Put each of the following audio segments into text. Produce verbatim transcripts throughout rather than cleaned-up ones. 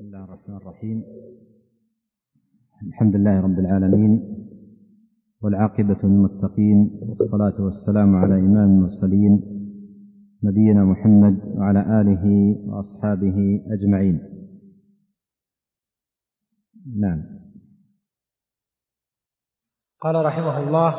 بسم الله الرحمن الرحيم. الحمد لله رب العالمين، والعاقبة للمتقين، والصلاة والسلام على إمام المرسلين نبينا محمد وعلى آله وأصحابه أجمعين. نعم. قال رحمه الله: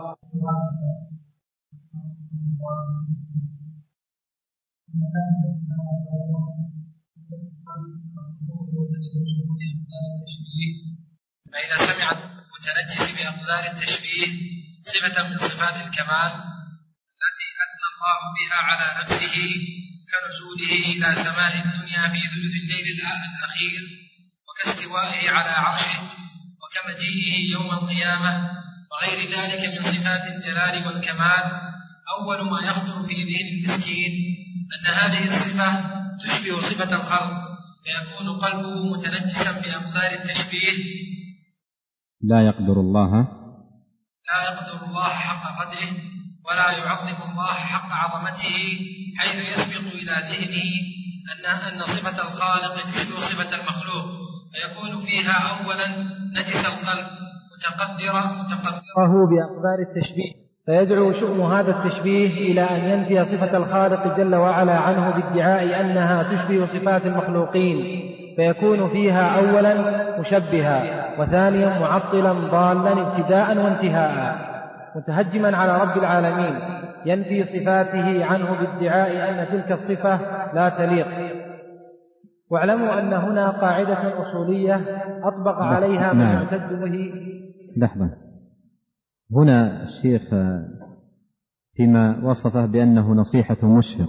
فإذا سمع المتنجس بأقدار التشبيه صفة من صفات الكمال التي أثنى الله بها على نفسه كنزوله إلى سماء الدنيا في ثلث الليل الأخير، وكاستوائه على عرشه، وكمجيئه يوم القيامة، وغير ذلك من صفات الجلال والكمال، أول ما يخطر في ذهن المسكين أن هذه الصفة تشبه صفة الخلق، فيكون قلبه متنجسا بأقدار التشبيه، لا يقدر الله لا يقدر الله حق قدره، ولا يعظم الله حق عظمته، حيث يسبق إلى ذهنه أن أن صفة الخالق تشبه صفة المخلوق، فيكون فيها أولا نجس القلب متقدرة متقدره بأقدار التشبيه، فيدعو شؤم هذا التشبيه إلى أن ينفي صفة الخالق جل وعلا عنه بادعاء أنها تشبه صفات المخلوقين، فيكون فيها أولا مشبها، وثانيا معطلا ضالا ابتداء وانتهاء، متهجما على رب العالمين، ينفي صفاته عنه بادعاء أن تلك الصفة لا تليق. واعلموا أن هنا قاعدة أصولية أطبق عليها من يعتد به. لحظة، هنا الشيخ فيما وصفه بأنه نصيحة مشفق،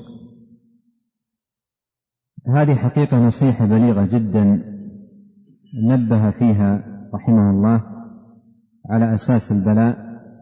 هذه حقيقة نصيحة بليغة جدا نبه فيها رحمه الله على أساس البلاء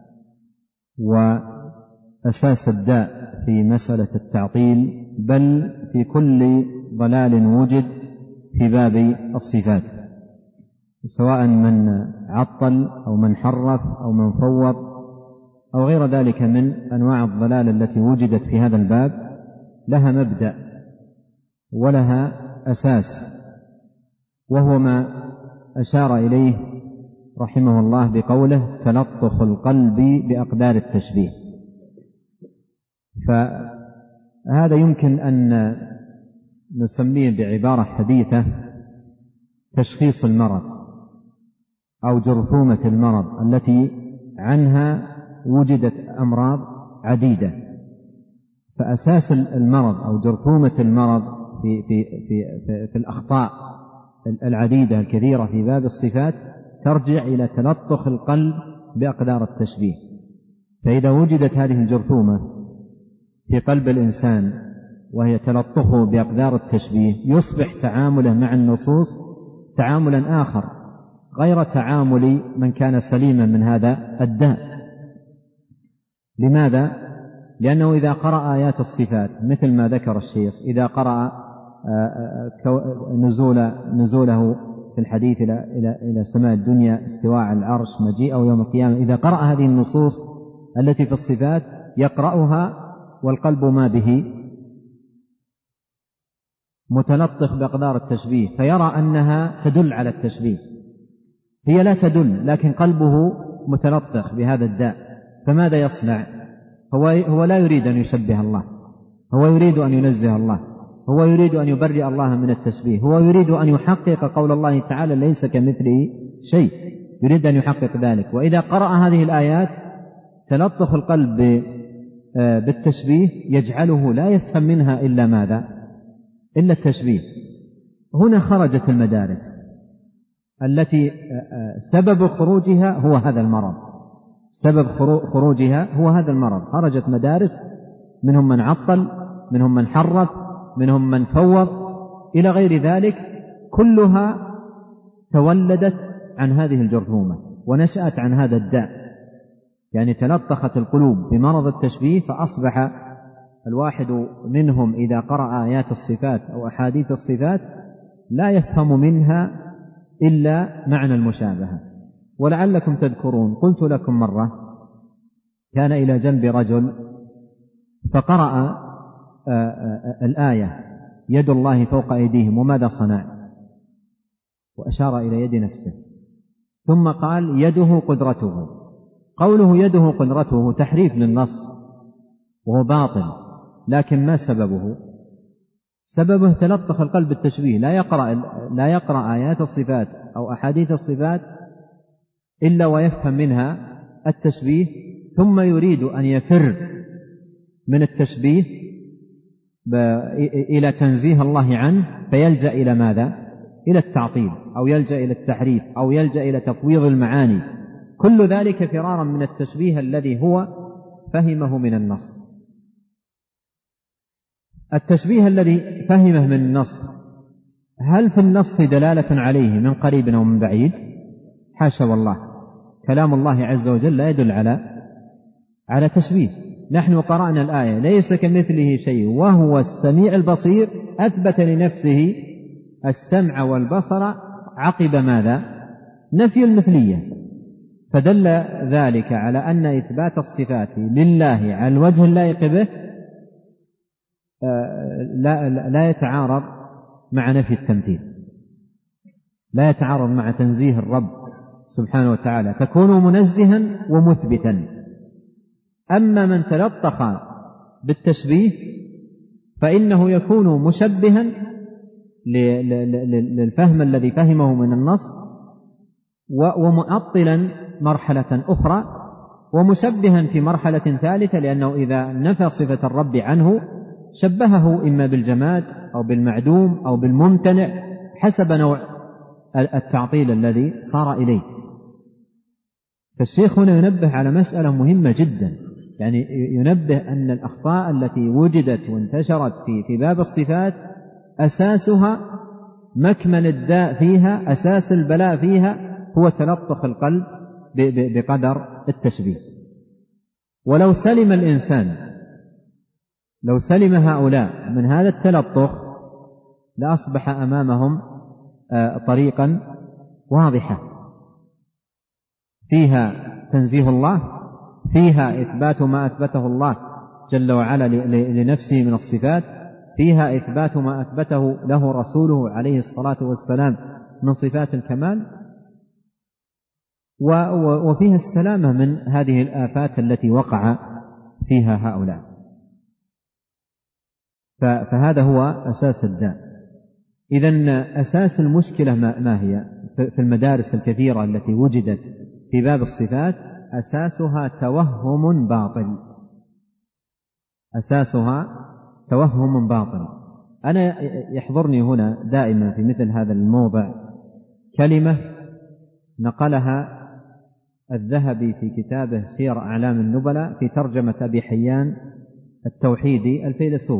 وأساس الداء في مسألة التعطيل، بل في كل ضلال وجد في باب الصفات، سواء من عطل أو من حرف أو من فوض أو غير ذلك من أنواع الضلال التي وجدت في هذا الباب، لها مبدأ ولها أساس، وهو ما أشار إليه رحمه الله بقوله: تلطخ القلب بأقدار التشبيه. فهذا يمكن أن نسميه بعبارة حديثة تشخيص المرض أو جرثومة المرض، التي عنها وجدت أمراض عديدة. فأساس المرض أو جرثومة المرض في, في, في, في, في الأخطاء العديدة الكثيرة في باب الصفات ترجع إلى تلطخ القلب بأقدار التشبيه. فإذا وجدت هذه الجرثومة في قلب الإنسان وهي تلطخه بأقدار التشبيه، يصبح تعامله مع النصوص تعاملا آخر غير تعامل من كان سليما من هذا الداء. لماذا؟ لأنه إذا قرأ آيات الصفات مثل ما ذكر الشيخ، إذا قرأ نزول نزوله في الحديث إلى إلى إلى سماء الدنيا، استواء على العرش، مجيئه يوم القيامة، إذا قرأ هذه النصوص التي في الصفات يقرأها والقلب ما به متلطخ بأقدار التشبيه، فيرى أنها تدل على التشبيه، هي لا تدل، لكن قلبه متلطخ بهذا الداء. فماذا يصنع؟ هو, هو لا يريد أن يشبه الله، هو يريد أن ينزه الله، هو يريد أن يبرئ الله من التشبيه، هو يريد أن يحقق قول الله تعالى: ليس كمثله شيء، يريد أن يحقق ذلك. وإذا قرأ هذه الآيات تلطخ القلب بالتشبيه يجعله لا يفهم منها إلا ماذا؟ إلا التشبيه. هنا خرجت المدارس التي سبب خروجها هو هذا المرض، سبب خروجها هو هذا المرض. خرجت مدارس، منهم من عطل، منهم من حرف، منهم من فوض إلى غير ذلك، كلها تولدت عن هذه الجرثومة ونشأت عن هذا الداء، يعني تلطخت القلوب بمرض التشبيه، فأصبح الواحد منهم إذا قرأ آيات الصفات أو أحاديث الصفات لا يفهم منها إلا معنى المشابهة. ولعلكم تذكرون قلت لكم مرة كان إلى جنب رجل فقرأ الآية: يد الله فوق أيديهم، وماذا صنع؟ وأشار إلى يد نفسه، ثم قال يده قدرته. قوله يده قدرته تحريف للنص وهو باطل، لكن ما سببه؟ سببه تلطخ القلب بالتشبيه، لا يقرأ, لا يقرأ آيات الصفات أو أحاديث الصفات إلا ويفهم منها التشبيه، ثم يريد أن يفر من التشبيه إلى تنزيه الله عنه، فيلجأ إلى ماذا؟ إلى التعطيل، أو يلجأ إلى التحريف، أو يلجأ إلى تفويض المعاني، كل ذلك فرارا من التشبيه الذي هو فهمه من النص. التشبيه الذي فهمه من النص، هل في النص دلالة عليه من قريب أو من بعيد؟ حاشا والله، كلام الله عز وجل لا يدل على على تشبيه. نحن قرأنا الآية ليس كمثله شيء وهو السميع البصير، أثبت لنفسه السمع والبصر عقب ماذا؟ نفي المثلية، فدل ذلك على أن إثبات الصفات لله على الوجه اللائق به لا, لا يتعارض مع نفي التمثيل، لا يتعارض مع تنزيه الرب سبحانه وتعالى، فكونه منزها ومثبتا. أما من تلطخ بالتشبيه فإنه يكون مشبها للفهم الذي فهمه من النص، ومعطلا مرحلة أخرى، ومشبها في مرحلة ثالثة، لأنه إذا نفى صفة الرب عنه شبهه إما بالجماد أو بالمعدوم أو بالممتنع حسب نوع التعطيل الذي صار إليه. فالشيخ هنا ينبه على مسألة مهمة جدا، يعني ينبه أن الأخطاء التي وجدت وانتشرت في في باب الصفات أساسها مكمن الداء فيها، أساس البلاء فيها هو تلطخ القلب بقدر التشبيه. ولو سلم الإنسان، لو سلم هؤلاء من هذا التلطخ لأصبح أمامهم طريقا واضحة فيها تنزيه الله، فيها إثبات ما أثبته الله جل وعلا لنفسه من الصفات، فيها إثبات ما أثبته له رسوله عليه الصلاة والسلام من صفات الكمال، وفيها السلامة من هذه الآفات التي وقع فيها هؤلاء. فهذا هو أساس الداء. إذن أساس المشكلة ما هي في المدارس الكثيرة التي وجدت في باب الصفات؟ أساسها توهم باطل، أساسها توهم باطل. أنا يحضرني هنا دائما في مثل هذا الموضع كلمة نقلها الذهبي في كتابه سير أعلام النبلاء في ترجمة أبي حيان التوحيدي الفيلسوف.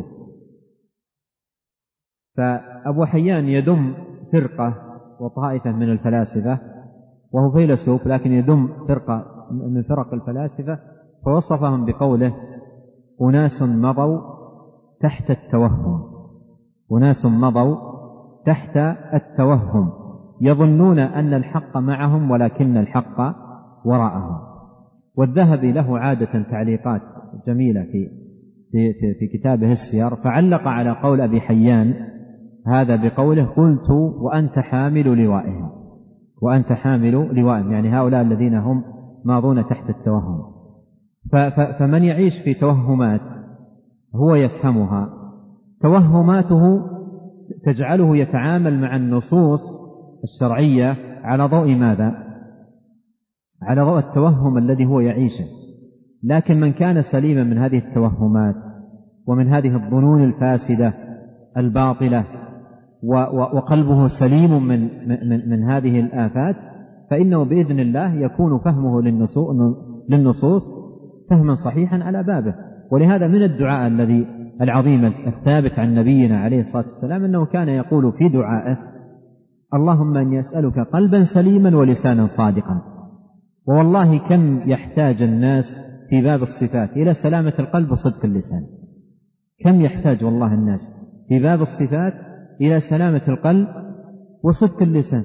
فأبو حيان يدم فرقة وطائفة من الفلاسفة، وهو فيلسوف لكن يدم فرقة من فرق الفلاسفة، فوصفهم بقوله أناس مضوا تحت التوهم، أناس مضوا تحت التوهم يظنون أن الحق معهم ولكن الحق وراءهم. والذهبي له عادة تعليقات جميلة في, في, في, في كتابه السير، فعلق على قول أبي حيان هذا بقوله قلت وأنت حامل لوائهم، وأنت حامل لوائهم، يعني هؤلاء الذين هم ماضون تحت التوهم. فمن يعيش في توهمات هو يفهمها، توهماته تجعله يتعامل مع النصوص الشرعية على ضوء ماذا؟ على ضوء التوهم الذي هو يعيشه. لكن من كان سليما من هذه التوهمات ومن هذه الظنون الفاسدة الباطلة وقلبه سليم من, من, من هذه الآفات، فإنه بإذن الله يكون فهمه للنصوص فهما صحيحا على بابه. ولهذا من الدعاء الذي العظيم الثابت عن نبينا عليه الصلاة والسلام أنه كان يقول في دعائه اللهم أني أسألك قلبا سليما ولسانا صادقا. والله كم يحتاج الناس في باب الصفات إلى سلامة القلب وصدق اللسان، كم يحتاج والله الناس في باب الصفات إلى سلامة القلب وصدق اللسان.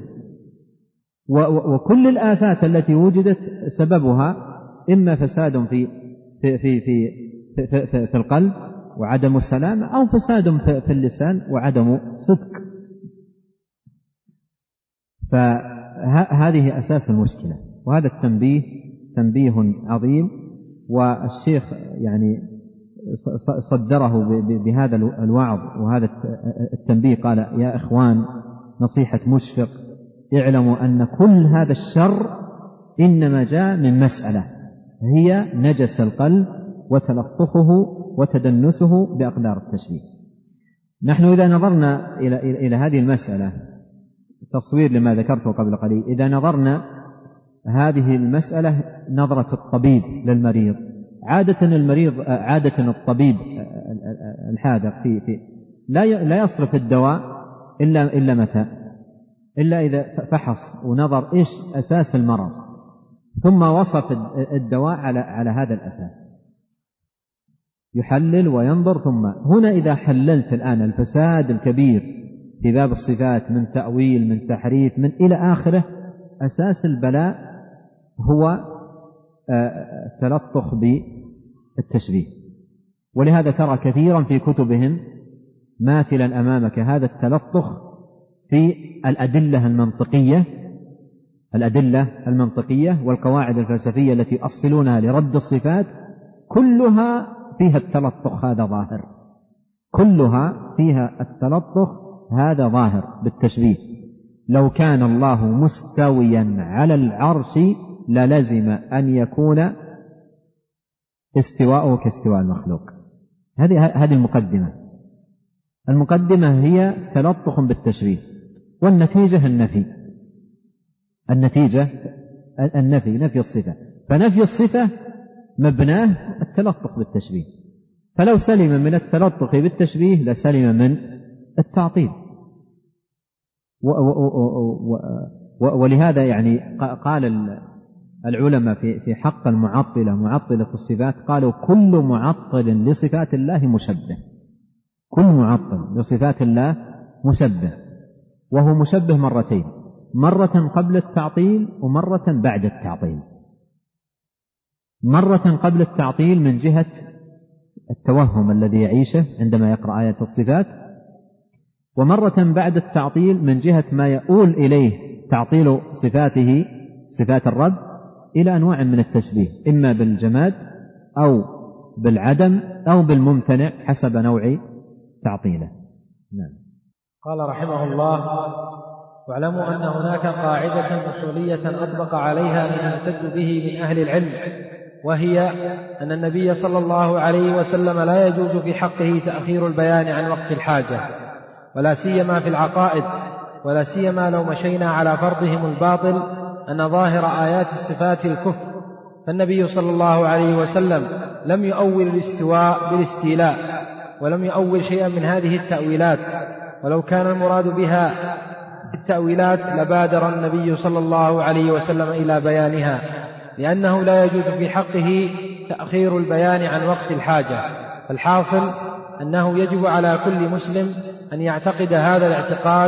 وكل الآفات التي وجدت سببها إما فساد في في في في, في, في, في القلب وعدم السلامة، أو فساد في اللسان وعدم صدق. فهذه أساس المشكلة، وهذا التنبيه تنبيه عظيم، والشيخ يعني صدره بهذا الوعظ وهذا التنبيه. قال: يا إخوان، نصيحة مشفق، اعلموا أن كل هذا الشر إنما جاء من مسألة هي نجس القلب وتلطخه وتدنسه بأقدار التشبيه. نحن إذا نظرنا إلى, إلى هذه المسألة تصوير لما ذكرته قبل قليل، إذا نظرنا هذه المسألة نظرة الطبيب للمريض، عادة المريض عادة الطبيب الحاذق في في لا لا يصرف الدواء إلا إلا متى إلا إذا فحص ونظر إيش أساس المرض، ثم وصف الدواء على على هذا الأساس، يحلل وينظر. ثم هنا إذا حللت الآن الفساد الكبير في باب الصفات من تأويل من تحريف من إلى آخره، أساس البلاء هو تلطخ بالتشبيه. ولهذا ترى كثيرا في كتبهم ماثلا أمامك هذا التلطخ في الأدلة المنطقية الأدلة المنطقية والقواعد الفلسفية التي يؤصلونها لرد الصفات، كلها فيها التلطخ هذا ظاهر، كلها فيها التلطخ هذا ظاهر بالتشبيه. لو كان الله مستويا على العرش للزم أن يكون استواءه كاستواء المخلوق. هذه هذه المقدمة المقدمة هي تلطخ بالتشبيه، والنتيجة النفي النتيجة النفي نفي الصفة. فنفي الصفة مبناه التلطخ بالتشبيه، فلو سلم من التلطخ بالتشبيه لسلم من التعطيل. ولهذا يعني قال العلماء في حق المعطلة معطلة الصفات، قالوا: كل معطل لصفات الله مشبه، كل معطل لصفات الله مشبه، وهو مشبه مرتين، مرة قبل التعطيل ومرة بعد التعطيل. مرة قبل التعطيل من جهة التوهم الذي يعيشه عندما يقرأ آية الصفات، ومرة بعد التعطيل من جهة ما يؤول إليه تعطيل صفاته صفات الرب إلى أنواع من التشبيه، إما بالجماد أو بالعدم أو بالممتنع حسب نوع تعطيله. نعم. قال رحمه الله: واعلموا أن هناك قاعدة أصولية أطبق عليها من يعتد به من أهل العلم، وهي أن النبي صلى الله عليه وسلم لا يجوز في حقه تأخير البيان عن وقت الحاجة، ولا سيما في العقائد، ولا سيما لو مشينا على فرضهم الباطل أن ظاهر آيات الصفات الكفر. فالنبي صلى الله عليه وسلم لم يؤول الاستواء بالاستيلاء، ولم يؤول شيئا من هذه التأويلات، ولو كان المراد بها التأويلات لبادر النبي صلى الله عليه وسلم إلى بيانها، لأنه لا يجوز في حقه تأخير البيان عن وقت الحاجة. فالحاصل أنه يجب على كل مسلم أن يعتقد هذا الاعتقاد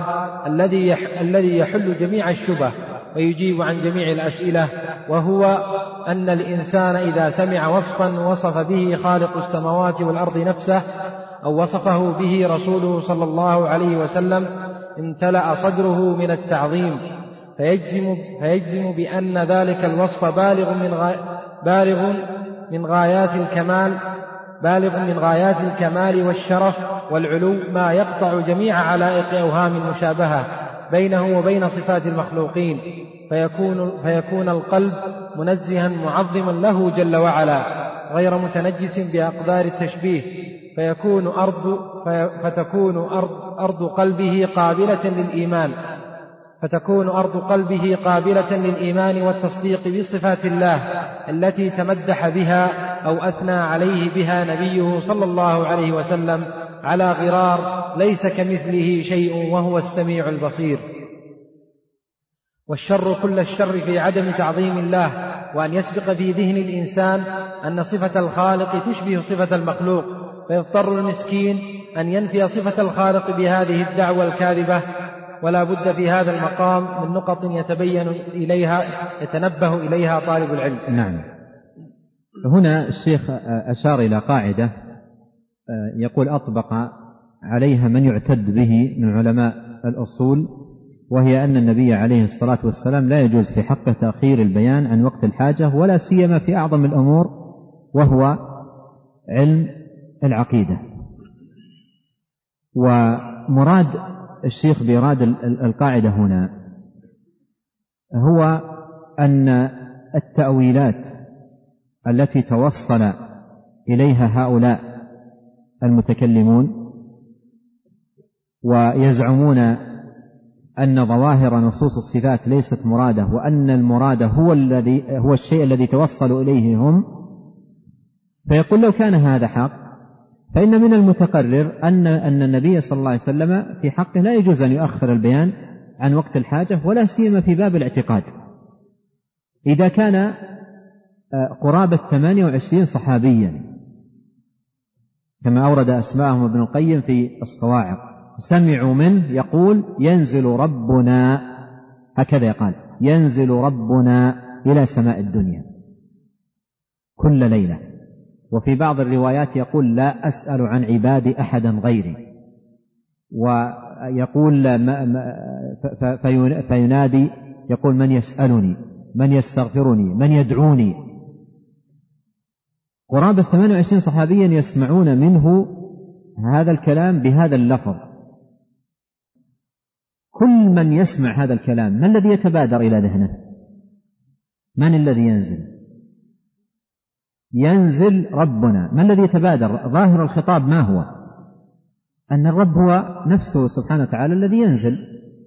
الذي يحل جميع الشبه ويجيب عن جميع الأسئلة، وهو أن الإنسان إذا سمع وصفا وصف به خالق السماوات والأرض نفسه أو وصفه به رسوله صلى الله عليه وسلم امتلأ صدره من التعظيم، فيجزم, فيجزم بأن ذلك الوصف بالغ من, غاية بالغ من غايات الكمال بالغ من غايات الكمال والشرف والعلو، ما يقطع جميع علائق أوهام المشابهة بينه وبين صفات المخلوقين، فيكون, فيكون القلب منزها معظما له جل وعلا غير متنجس بأقدار التشبيه، فيكون أرض فتكون أرض, أرض قلبه قابلة للإيمان فتكون أرض قلبه قابلة للإيمان والتصديق بصفات الله التي تمدح بها أو أثنى عليه بها نبيه صلى الله عليه وسلم على غرار ليس كمثله شيء وهو السميع البصير. والشر كل الشر في عدم تعظيم الله، وأن يسبق في ذهن الإنسان أن صفة الخالق تشبه صفة المخلوق، فيضطر المسكين أن ينفي صفة الخالق بهذه الدعوة الكاذبة. ولا بد في هذا المقام من نقط يتبين إليها يتنبه إليها طالب العلم. نعم. هنا الشيخ أشار إلى قاعدة يقول أطبق عليها من يعتد به من علماء الأصول، وهي أن النبي عليه الصلاة والسلام لا يجوز في حقه تأخير البيان عن وقت الحاجة، ولا سيما في أعظم الأمور وهو علم العقيدة. ومراد الشيخ بإيراد القاعدة هنا هو أن التأويلات التي توصل إليها هؤلاء المتكلمون ويزعمون أن ظواهر نصوص الصفات ليست مرادة، وأن المراد هو الذي هو الشيء الذي توصلوا إليه هم، فيقول لو كان هذا حق فإن من المتقرر أن أن النبي صلى الله عليه وسلم في حقه لا يجوز أن يؤخر البيان عن وقت الحاجة، ولا سيما في باب الاعتقاد. إذا كان قرابة ثمانية وعشرين صحابيا كما أورد أسماءهم ابن القيم في الصواعق سمعوا منه يقول ينزل ربنا، هكذا يقال ينزل ربنا إلى سماء الدنيا كل ليلة، وفي بعض الروايات يقول لا أسأل عن عبادي أحدا غيري، ويقول فينادي يقول من يسألني من يستغفرني من يدعوني. قرابة ثمانية وعشرين صحابيا يسمعون منه هذا الكلام بهذا اللفظ. كل من يسمع هذا الكلام ما الذي يتبادر إلى ذهنه؟ من الذي ينزل؟ ينزل ربنا. ما الذي يتبادر؟ ظاهر الخطاب ما هو؟ أن الرب هو نفسه سبحانه وتعالى الذي ينزل.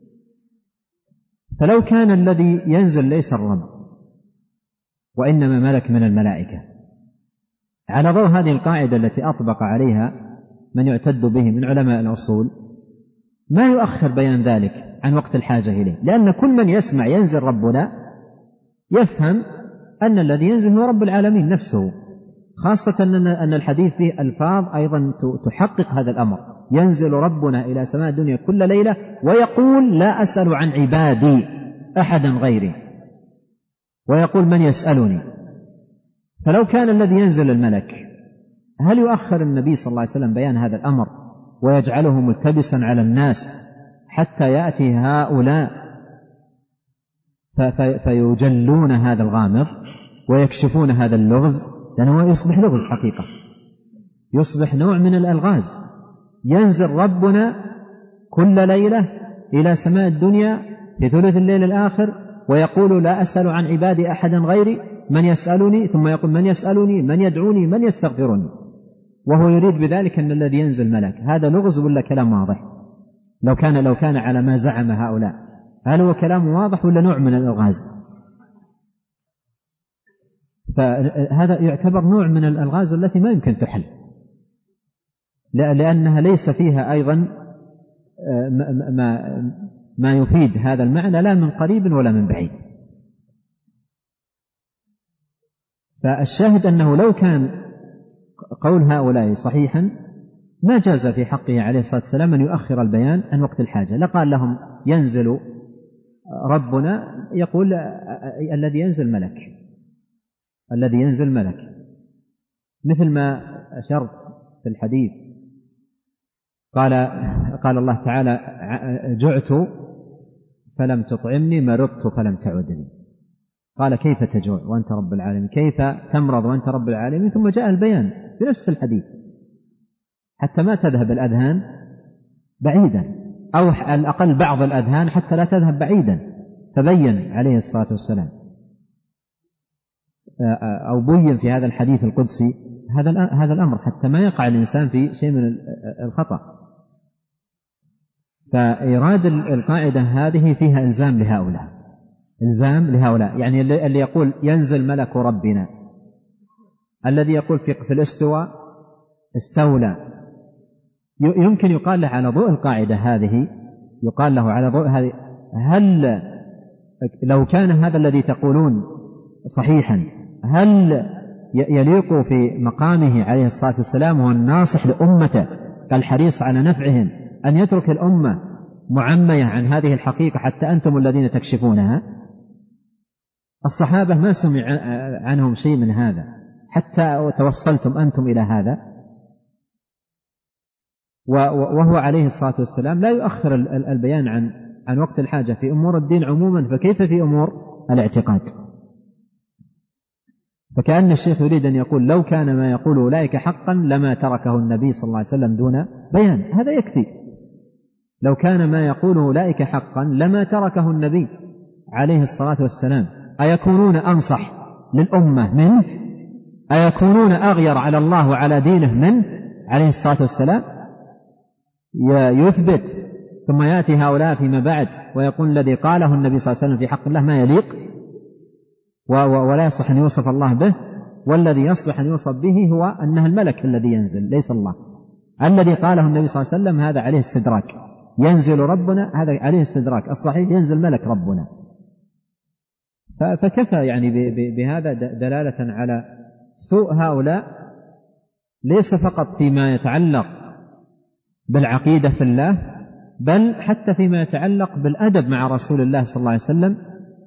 فلو كان الذي ينزل ليس الرب وإنما ملك من الملائكة، على ضوء هذه القاعدة التي أطبق عليها من يعتد به من علماء الأصول، ما يؤخر بيان ذلك عن وقت الحاجة إليه، لأن كل من يسمع ينزل ربنا يفهم أن الذي ينزل هو رب العالمين نفسه، خاصة أن الحديث فيه ألفاظ أيضا تحقق هذا الأمر. ينزل ربنا إلى سماء الدنيا كل ليلة ويقول لا أسأل عن عبادي أحدا غيري، ويقول من يسألني. فلو كان الذي ينزل الملك، هل يؤخر النبي صلى الله عليه وسلم بيان هذا الأمر ويجعله ملتبسا على الناس حتى يأتي هؤلاء فيجلون هذا الغامض ويكشفون هذا اللغز؟ لأنه يصبح لغز حقيقة، يصبح نوع من الألغاز. ينزل ربنا كل ليلة إلى سماء الدنيا في ثلث الليل الآخر ويقول لا أسأل عن عبادي أحدا غيري من يسألني، ثم يقول من يسألني من يدعوني من يستغفرني، وهو يريد بذلك أن الذي ينزل ملك. هذا لغز ولا كلام واضح؟ لو كان لو كان على ما زعم هؤلاء، هل هو كلام واضح ولا نوع من الألغاز؟ فهذا يعتبر نوع من الألغاز التي ما يمكن تحل، لأنها ليس فيها أيضا ما ما يفيد هذا المعنى لا من قريب ولا من بعيد. فالشاهد أنه لو كان قول هؤلاء صحيحا ما جاز في حقه عليه الصلاة والسلام أن يؤخر البيان عن وقت الحاجة، لقال لهم ينزل ربنا، يقول الذي ينزل ملك، الذي ينزل ملك، مثل ما أشرت في الحديث قال قال الله تعالى جعت فلم تطعمني مرضت فلم تعدني. قال كيف تجوع وأنت رب العالمين، كيف تمرض وأنت رب العالمين، ثم جاء البيان بنفس الحديث حتى ما تذهب الأذهان بعيدا، أو على الأقل بعض الأذهان حتى لا تذهب بعيدا، فبين عليه الصلاة والسلام أو بين في هذا الحديث القدسي هذا هذا الأمر حتى ما يقع الإنسان في شيء من الخطأ. فإيراد القاعدة هذه فيها إلزام لهؤلاء، إلزام لهؤلاء، يعني اللي يقول ينزل ملك ربنا، الذي يقول في الاستواء استولى، يمكن يقال له على ضوء القاعدة هذه، يقال له على ضوء هذه هل لو كان هذا الذي تقولون صحيحا هل يليق في مقامه عليه الصلاة والسلام وهو الناصح لأمته كالحريص على نفعهم أن يترك الأمة معمية عن هذه الحقيقة حتى أنتم الذين تكشفونها؟ الصحابة ما سمع عنهم شيء من هذا حتى توصلتم أنتم إلى هذا، وهو عليه الصلاة والسلام لا يؤخر البيان عن عن وقت الحاجة في أمور الدين عموما فكيف في أمور الاعتقاد؟ فكأن الشيخ يريد أن يقول لو كان ما يقول أولئك حقا لما تركه النبي صلى الله عليه وسلم دون بيان، هذا يكفي. لو كان ما يقول أولئك حقا لما تركه النبي عليه الصلاة والسلام. أيكونون أنصح للأمة منه؟ أيكونون أغير على الله وعلى دينه منه عليه الصلاة والسلام؟ يثبت ثم يأتي هؤلاء فيما بعد ويقول الذي قاله النبي صلى الله عليه وسلم في حق الله ما يليق ولا يصلح أن يوصف الله به، والذي يصلح أن يوصف به هو أنه الملك الذي ينزل ليس الله. الذي قاله النبي صلى الله عليه وسلم هذا عليه استدراك، ينزل ربنا هذا عليه استدراك، الصحيح ينزل ملك ربنا. فكفى يعني بهذا دلالة على سوء هؤلاء، ليس فقط فيما يتعلق بالعقيدة في الله بل حتى فيما يتعلق بالأدب مع رسول الله صلى الله عليه وسلم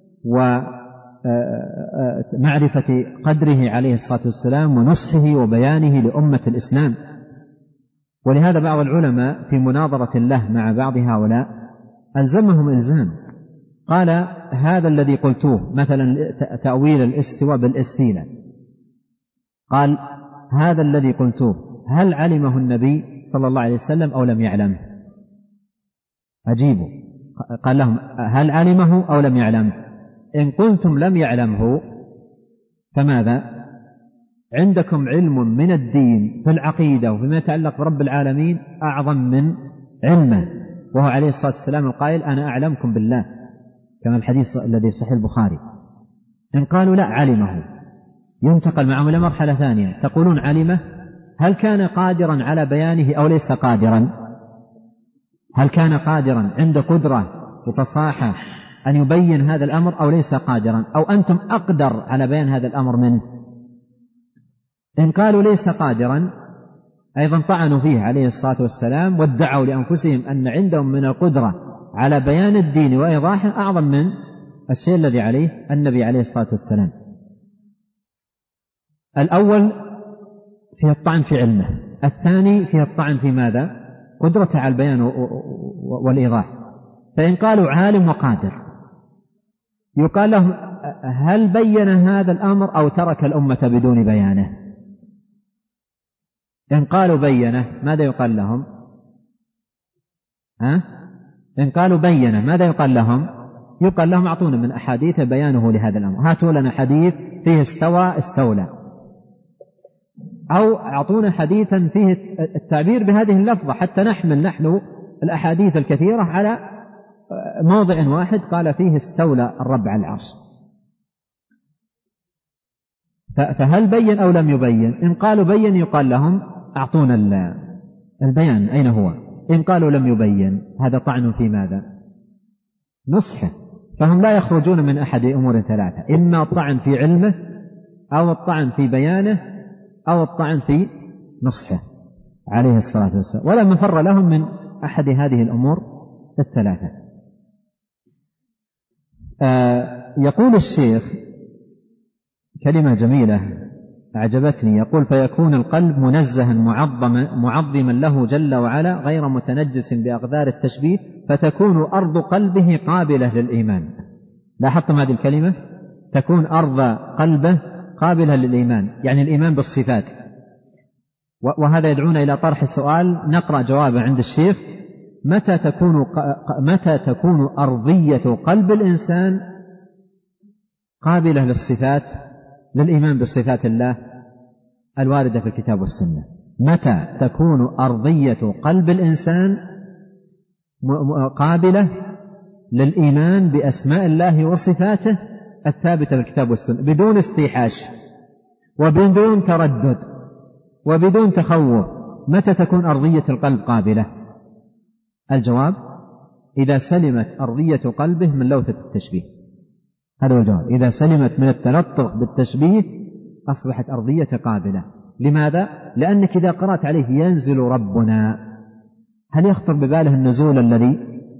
ومعرفة قدره عليه الصلاة والسلام ونصحه وبيانه لأمة الإسلام. ولهذا بعض العلماء في مناظرة له مع بعض هؤلاء ألزمهم إلزام، قال هذا الذي قلتوه مثلا تأويل الاستواء بالاستيلاء، قال هذا الذي قلتوه هل علمه النبي صلى الله عليه وسلم أو لم يعلمه؟ أجيبوا. قال لهم هل علمه أو لم يعلمه؟ إن قلتم لم يعلمه فماذا؟ عندكم علم من الدين في العقيدة وفيما يتعلق برب العالمين أعظم من علمه، وهو عليه الصلاة والسلام القائل أنا أعلمكم بالله، كما الحديث الذي في صحيح البخاري. إن قالوا لا علمه ينتقل معهم إلى مرحلة ثانية، تقولون علمه، هل كان قادرا على بيانه أو ليس قادرا؟ هل كان قادرا عند قدرة وفصاحة أن يبين هذا الأمر أو ليس قادرا؟ أو أنتم أقدر على بيان هذا الأمر منه؟ إن قالوا ليس قادرا أيضا طعنوا فيه عليه الصلاة والسلام وادعوا لأنفسهم أن عندهم من القدرة على بيان الدين وإيضاحه أعظم من الشيء الذي عليه النبي عليه الصلاة والسلام. الأول فيه الطعن في علمه، الثاني فيه الطعن في ماذا؟ قدرته على البيان والإيضاح. فإن قالوا عالم وقادر يقال لهم هل بين هذا الأمر أو ترك الأمة بدون بيانه؟ إن قالوا بينه ماذا يقال لهم؟ ها؟ إن قالوا بينه ماذا يقال لهم؟ يقال لهم أعطونا من أحاديث بيانه لهذا الأمر، هاتوا لنا حديث فيه استوى استولى، أو أعطونا حديثا فيه التعبير بهذه اللفظة حتى نحمل نحن الأحاديث الكثيرة على موضع واحد قال فيه استولى الرب على العرش. فهل بين أو لم يبين؟ إن قالوا بين يقال لهم أعطونا البيان أين هو؟ إن قالوا لم يبين هذا طعن في ماذا؟ نصحه. فهم لا يخرجون من أحد أمور ثلاثة، إما الطعن في علمه أو الطعن في بيانه أو الطعن في نصحه عليه الصلاة والسلام، ولا مفر لهم من أحد هذه الأمور الثلاثة. آه يقول الشيخ كلمة جميلة أعجبتني، يقول فيكون القلب منزها معظما, معظما له جل وعلا غير متنجس بأقدار التشبيه، فتكون أرض قلبه قابلة للإيمان. لاحظتم هذه الكلمة؟ تكون أرض قلبه قابلة للإيمان، يعني الإيمان بالصفات. وهذا يدعونا إلى طرح السؤال، نقرأ جوابه عند الشيخ: متى تكون متى تكون أرضية قلب الإنسان قابلة للصفات، للإيمان بصفات الله الواردة في الكتاب والسنة؟ متى تكون أرضية قلب الإنسان قابلة للإيمان بأسماء الله وصفاته الثابتة في الكتاب والسنة بدون استيحاش وبدون تردد وبدون تخوف؟ متى تكون أرضية القلب قابلة؟ الجواب: إذا سلمت أرضية قلبه من لوثة التشبيه. هذا هو الجواب. إذا سلمت من التلطخ بالتشبيه أصبحت أرضية قابلة. لماذا؟ لأنك إذا قرأت عليه ينزل ربنا، هل يخطر بباله النزول الذي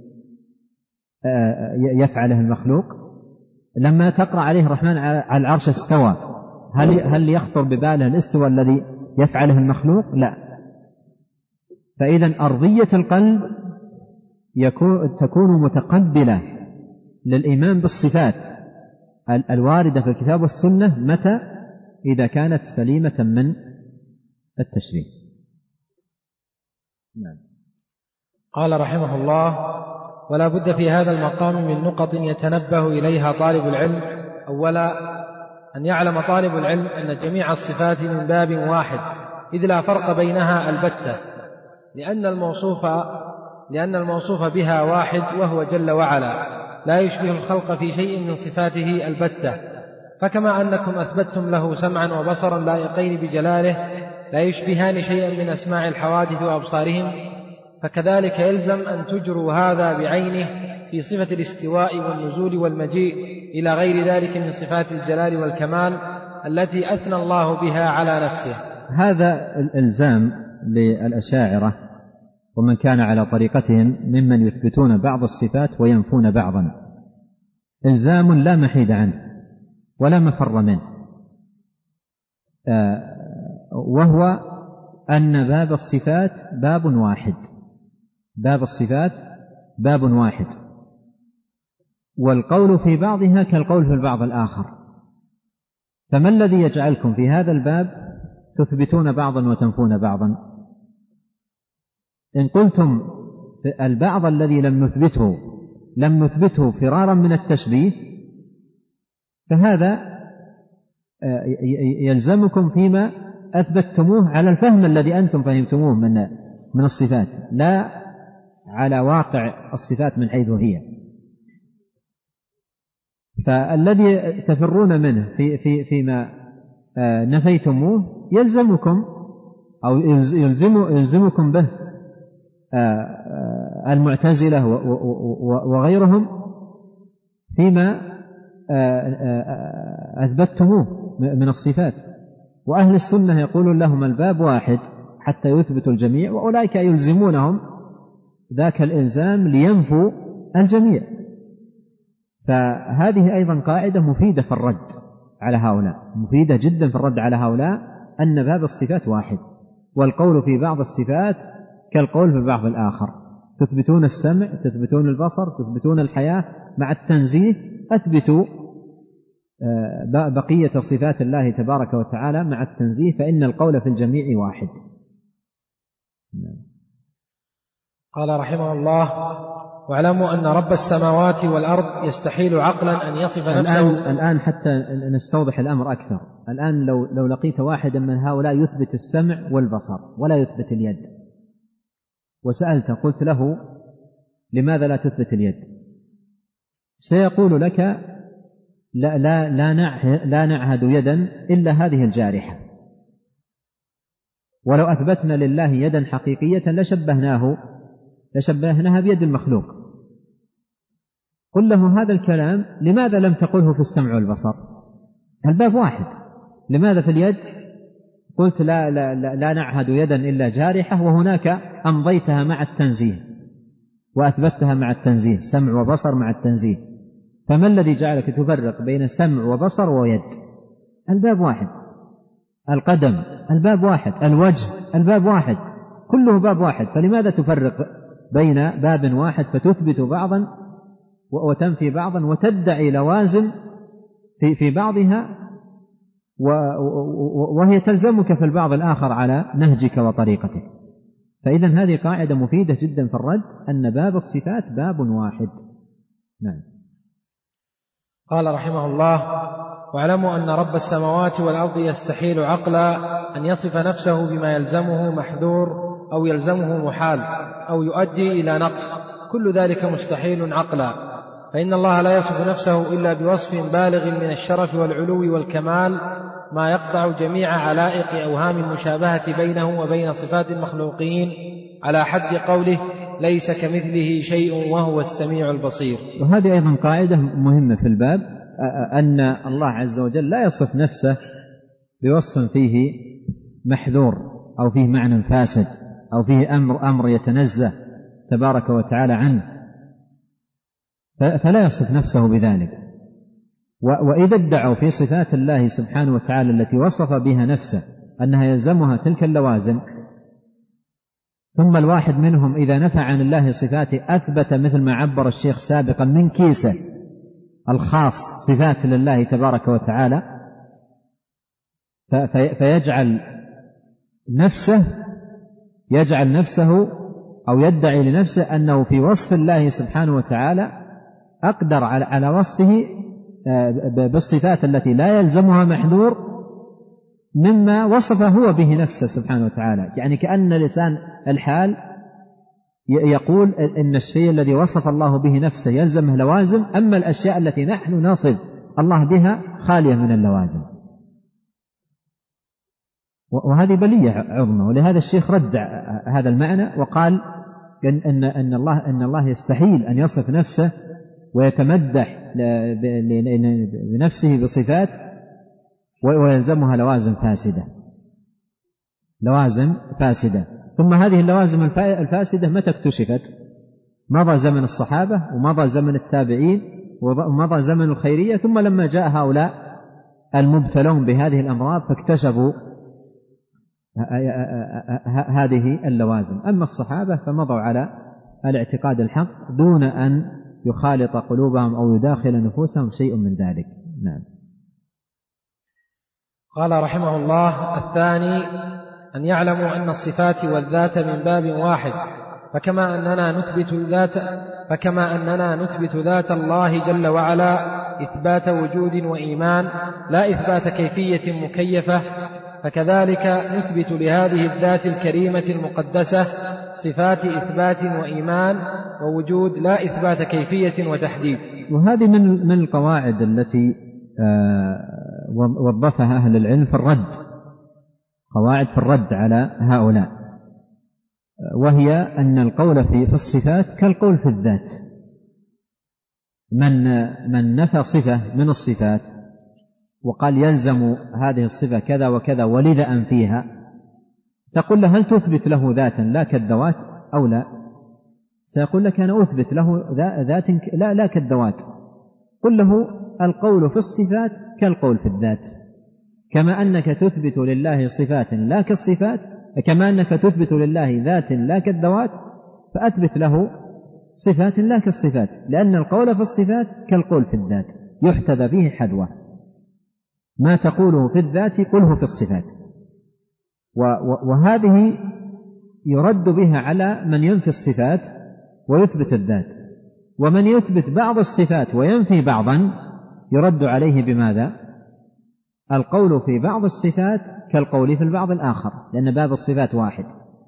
يفعله المخلوق؟ لما تقرأ عليه الرحمن على العرش استوى، هل هل يخطر بباله الاستوى الذي يفعله المخلوق؟ لا. فإذا أرضية القلب يكون تكون متقبلة للإيمان بالصفات الواردة في الكتاب والسنة. متى؟ إذا كانت سليمة من التشبيه. نعم. قال رحمه الله: ولا بد في هذا المقام من نقط يتنبه إليها طالب العلم. أولا، أن يعلم طالب العلم أن جميع الصفات من باب واحد، إذ لا فرق بينها البتة، لأن الموصوف لأن الموصوف بها واحد وهو جل وعلا، لا يشبه الخلق في شيء من صفاته البتة. فكما أنكم أثبتتم له سمعا وبصرا لائقين بجلاله لا يشبهان شيئا من أسماع الحوادث وأبصارهم، فكذلك يلزم أن تجروا هذا بعينه في صفة الاستواء والنزول والمجيء إلى غير ذلك من صفات الجلال والكمال التي أثنى الله بها على نفسه. هذا الإلزام للأشاعرة ومن كان على طريقتهم ممن يثبتون بعض الصفات وينفون بعضا، إلزام لا محيد عنه ولا مفر منه، وهو أن باب الصفات باب واحد، باب الصفات باب واحد، والقول في بعضها كالقول في البعض الآخر. فما الذي يجعلكم في هذا الباب تثبتون بعضا وتنفون بعضا؟ إن قلتم البعض الذي لم نثبته لم نثبته فرارا من التشبيه، فهذا يلزمكم فيما أثبتتموه على الفهم الذي أنتم فهمتموه من من الصفات، لا على واقع الصفات من حيث هي. فالذي تفرون منه في في فيما نفيتموه يلزمكم أو يلزم يلزمكم به المعتزلة وغيرهم فيما أثبتموه من الصفات. وأهل السنة يقولون لهم الباب واحد حتى يثبتوا الجميع، وأولئك يلزمونهم ذاك الإلزام لينفوا الجميع. فهذه أيضا قاعدة مفيدة في الرد على هؤلاء، مفيدة جدا في الرد على هؤلاء، أن باب الصفات واحد، والقول في بعض الصفات كالقول في بعض الآخر. تثبتون السمع، تثبتون البصر، تثبتون الحياة، مع التنزيه أثبتوا بقية صفات الله تبارك وتعالى مع التنزيه، فإن القول في الجميع واحد. قال رحمه الله: واعلموا أن رب السماوات والأرض يستحيل عقلا أن يصف نفسه. الآن, الآن حتى نستوضح الأمر أكثر. الآن لو, لو لقيت واحدا من هؤلاء يثبت السمع والبصر ولا يثبت اليد، وسألت قلت له لماذا لا تثبت اليد، سيقول لك لا, لا, لا, نعهد, لا نعهد يدا إلا هذه الجارحة، ولو أثبتنا لله يدا حقيقية لشبهناه لشبهناها بيد المخلوق. قل له هذا الكلام لماذا لم تقله في السمع والبصر؟ الباب واحد. لماذا في اليد قلت لا, لا, لا, لا نعهد يدا إلا جارحة، وهناك أمضيتها مع التنزيه وأثبتها مع التنزيه، سمع وبصر مع التنزيه؟ فما الذي جعلك تفرق بين سمع وبصر ويد؟ الباب واحد. القدم الباب واحد، الوجه الباب واحد، كله باب واحد، فلماذا تفرق بين باب واحد فتثبت بعضا وتنفي بعضا وتدعي لوازم في في بعضها وهي تلزمك في البعض الآخر على نهجك وطريقتك؟ فإذا هذه قاعدة مفيدة جدا في الرد، أن باب الصفات باب واحد. نعم. قال رحمه الله: واعلموا أن رب السماوات والأرض يستحيل عقلا أن يصف نفسه بما يلزمه محذور أو يلزمه محال أو يؤدي إلى نقص، كل ذلك مستحيل عقلا، فإن الله لا يصف نفسه إلا بوصف بالغ من الشرف والعلو والكمال ما يقطع جميع علائق أوهام المشابهة بينه وبين صفات المخلوقين، على حد قوله: ليس كمثله شيء وهو السميع البصير. وهذه أيضا قاعدة مهمة في الباب، أن الله عز وجل لا يصف نفسه بوصف فيه محذور أو فيه معنى فاسد أو فيه أمر أمر يتنزه تبارك وتعالى عنه، فلا يصف نفسه بذلك. وإذا ادعوا في صفات الله سبحانه وتعالى التي وصف بها نفسه أنها يلزمها تلك اللوازم، ثم الواحد منهم إذا نفى عن الله صفاته أثبت مثل ما عبر الشيخ سابقا من كيسه الخاص صفات لله تبارك وتعالى، فيجعل نفسه يجعل نفسه أو يدعي لنفسه أنه في وصف الله سبحانه وتعالى أقدر على وصفه بالصفات التي لا يلزمها محذور مما وصف هو به نفسه سبحانه وتعالى. يعني كأن لسان الحال يقول إن الشيء الذي وصف الله به نفسه يلزمه لوازم، أما الأشياء التي نحن نصف الله بها خالية من اللوازم، وهذه بلية عظمى. ولهذا الشيخ رد هذا المعنى وقال إن, أن, الله, أن الله يستحيل أن يصف نفسه ويتمدح بنفسه بصفات ويلزمها لوازم فاسدة لوازم فاسدة ثم هذه اللوازم الفاسدة متى اكتشفت؟ مضى زمن الصحابة ومضى زمن التابعين ومضى زمن الخيرية، ثم لما جاء هؤلاء المبتلون بهذه الأمراض فاكتشفوا هذه اللوازم. أما الصحابة فمضوا على الاعتقاد الحق دون أن يخالط قلوبهم أو يداخل نفوسهم شيء من ذلك. نعم. قال رحمه الله: الثاني أن يعلموا أن الصفات والذات من باب واحد، فكما أننا نثبت ذات فكما أننا نثبت ذات الله جل وعلا إثبات وجود وإيمان لا إثبات كيفية مكيفة، فكذلك نثبت لهذه الذات الكريمة المقدسة صفات إثبات وإيمان ووجود لا إثبات كيفية وتحديد. وهذه من من القواعد التي وظفها أهل العلم في الرد، قواعد في الرد على هؤلاء، وهي أن القول في الصفات كالقول في الذات. من من نفى صفة من الصفات وقال يلزم هذه الصفة كذا وكذا ولذا أنفيها، تقول له هل تثبت له ذاتا لا كالذوات أو لا؟ سيقول لك أنا أثبت له ذات لا لا كالذوات. قل له القول في الصفات كالقول في الذات، كما أنك تثبت لله صفات لا كالصفات، كما أنك تثبت لله ذات لا كالذوات، فأثبت له صفات لا كالصفات، لأن القول في الصفات كالقول في الذات يحتذى به حذوه. ما تقوله في الذات قله في الصفات. وهذه يرد بها على من ينفي الصفات ويثبت الذات، ومن يثبت بعض الصفات وينفي بعضا يرد عليه بماذا؟ القول في بعض الصفات كالقول في البعض الآخر، لأن باب الصفات واحد.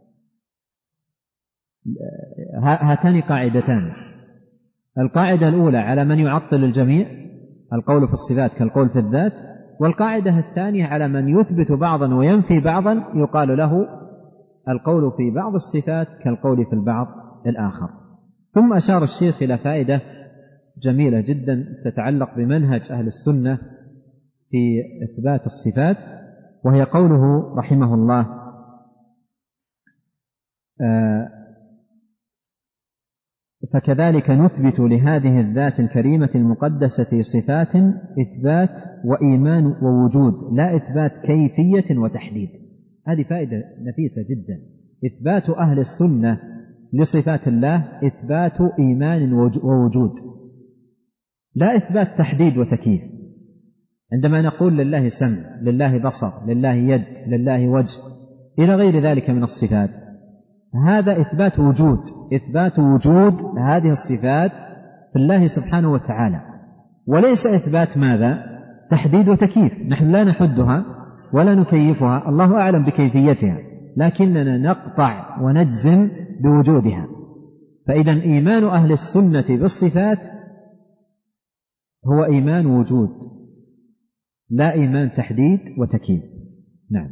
هاتان قاعدتان: القاعدة الأولى على من يعطل الجميع القول في الصفات كالقول في الذات، والقاعدة الثانية على من يثبت بعضا وينفي بعضا يقال له القول في بعض الصفات كالقول في البعض الآخر. ثم أشار الشيخ إلى فائدة جميلة جدا تتعلق بمنهج أهل السنة في إثبات الصفات، وهي قوله رحمه الله: آه فكذلك نثبت لهذه الذات الكريمة المقدسة صفات إثبات وإيمان ووجود لا إثبات كيفية وتحديد. هذه فائدة نفيسة جدا. إثبات أهل السنة لصفات الله إثبات إيمان ووجود، لا إثبات تحديد وتكييف. عندما نقول لله سمع، لله بصر، لله يد، لله وجه إلى غير ذلك من الصفات، هذا إثبات وجود، إثبات وجود هذه الصفات في الله سبحانه وتعالى، وليس إثبات ماذا؟ تحديد وتكييف. نحن لا نحدها ولا نكيفها، الله أعلم بكيفيتها، لكننا نقطع ونجزم بوجودها. فإذا إيمان أهل السنة بالصفات هو إيمان وجود لا إيمان تحديد وتكييف. نعم.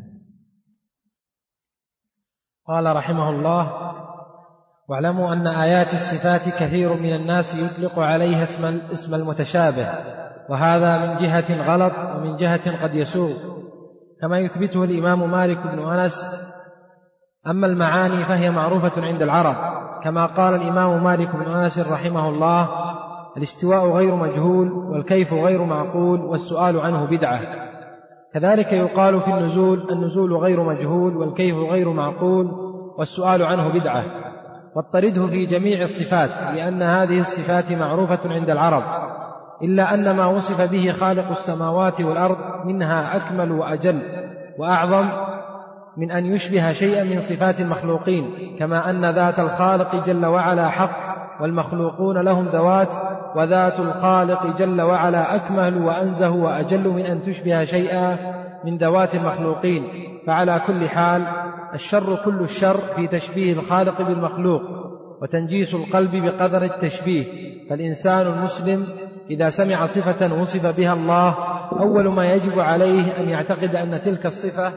قال رحمه الله: واعلموا أن آيات الصفات كثير من الناس يطلق عليها اسم اسم المتشابه، وهذا من جهة غلط ومن جهة قد يسوء، كما يثبته الإمام مالك بن أنس. أما المعاني فهي معروفة عند العرب، كما قال الإمام مالك بن أنس رحمه الله: الاستواء غير مجهول، والكيف غير معقول، والسؤال عنه بدعة. كذلك يقال في النزول: النزول غير مجهول، والكيف غير معقول، والسؤال عنه بدعة، واضطرده في جميع الصفات، لأن هذه الصفات معروفة عند العرب، إلا أن ما وصف به خالق السماوات والأرض منها أكمل وأجل وأعظم من أن يشبه شيئا من صفات المخلوقين، كما أن ذات الخالق جل وعلا حق والمخلوقون لهم ذوات، وذات الخالق جل وعلا أكمل وأنزه وأجل من أن تشبه شيئا من ذوات المخلوقين. فعلى كل حال الشر كل الشر في تشبيه الخالق بالمخلوق وتنجيس القلب بقدر التشبيه. فالإنسان المسلم إذا سمع صفة وصف بها الله أول ما يجب عليه أن يعتقد أن تلك الصفة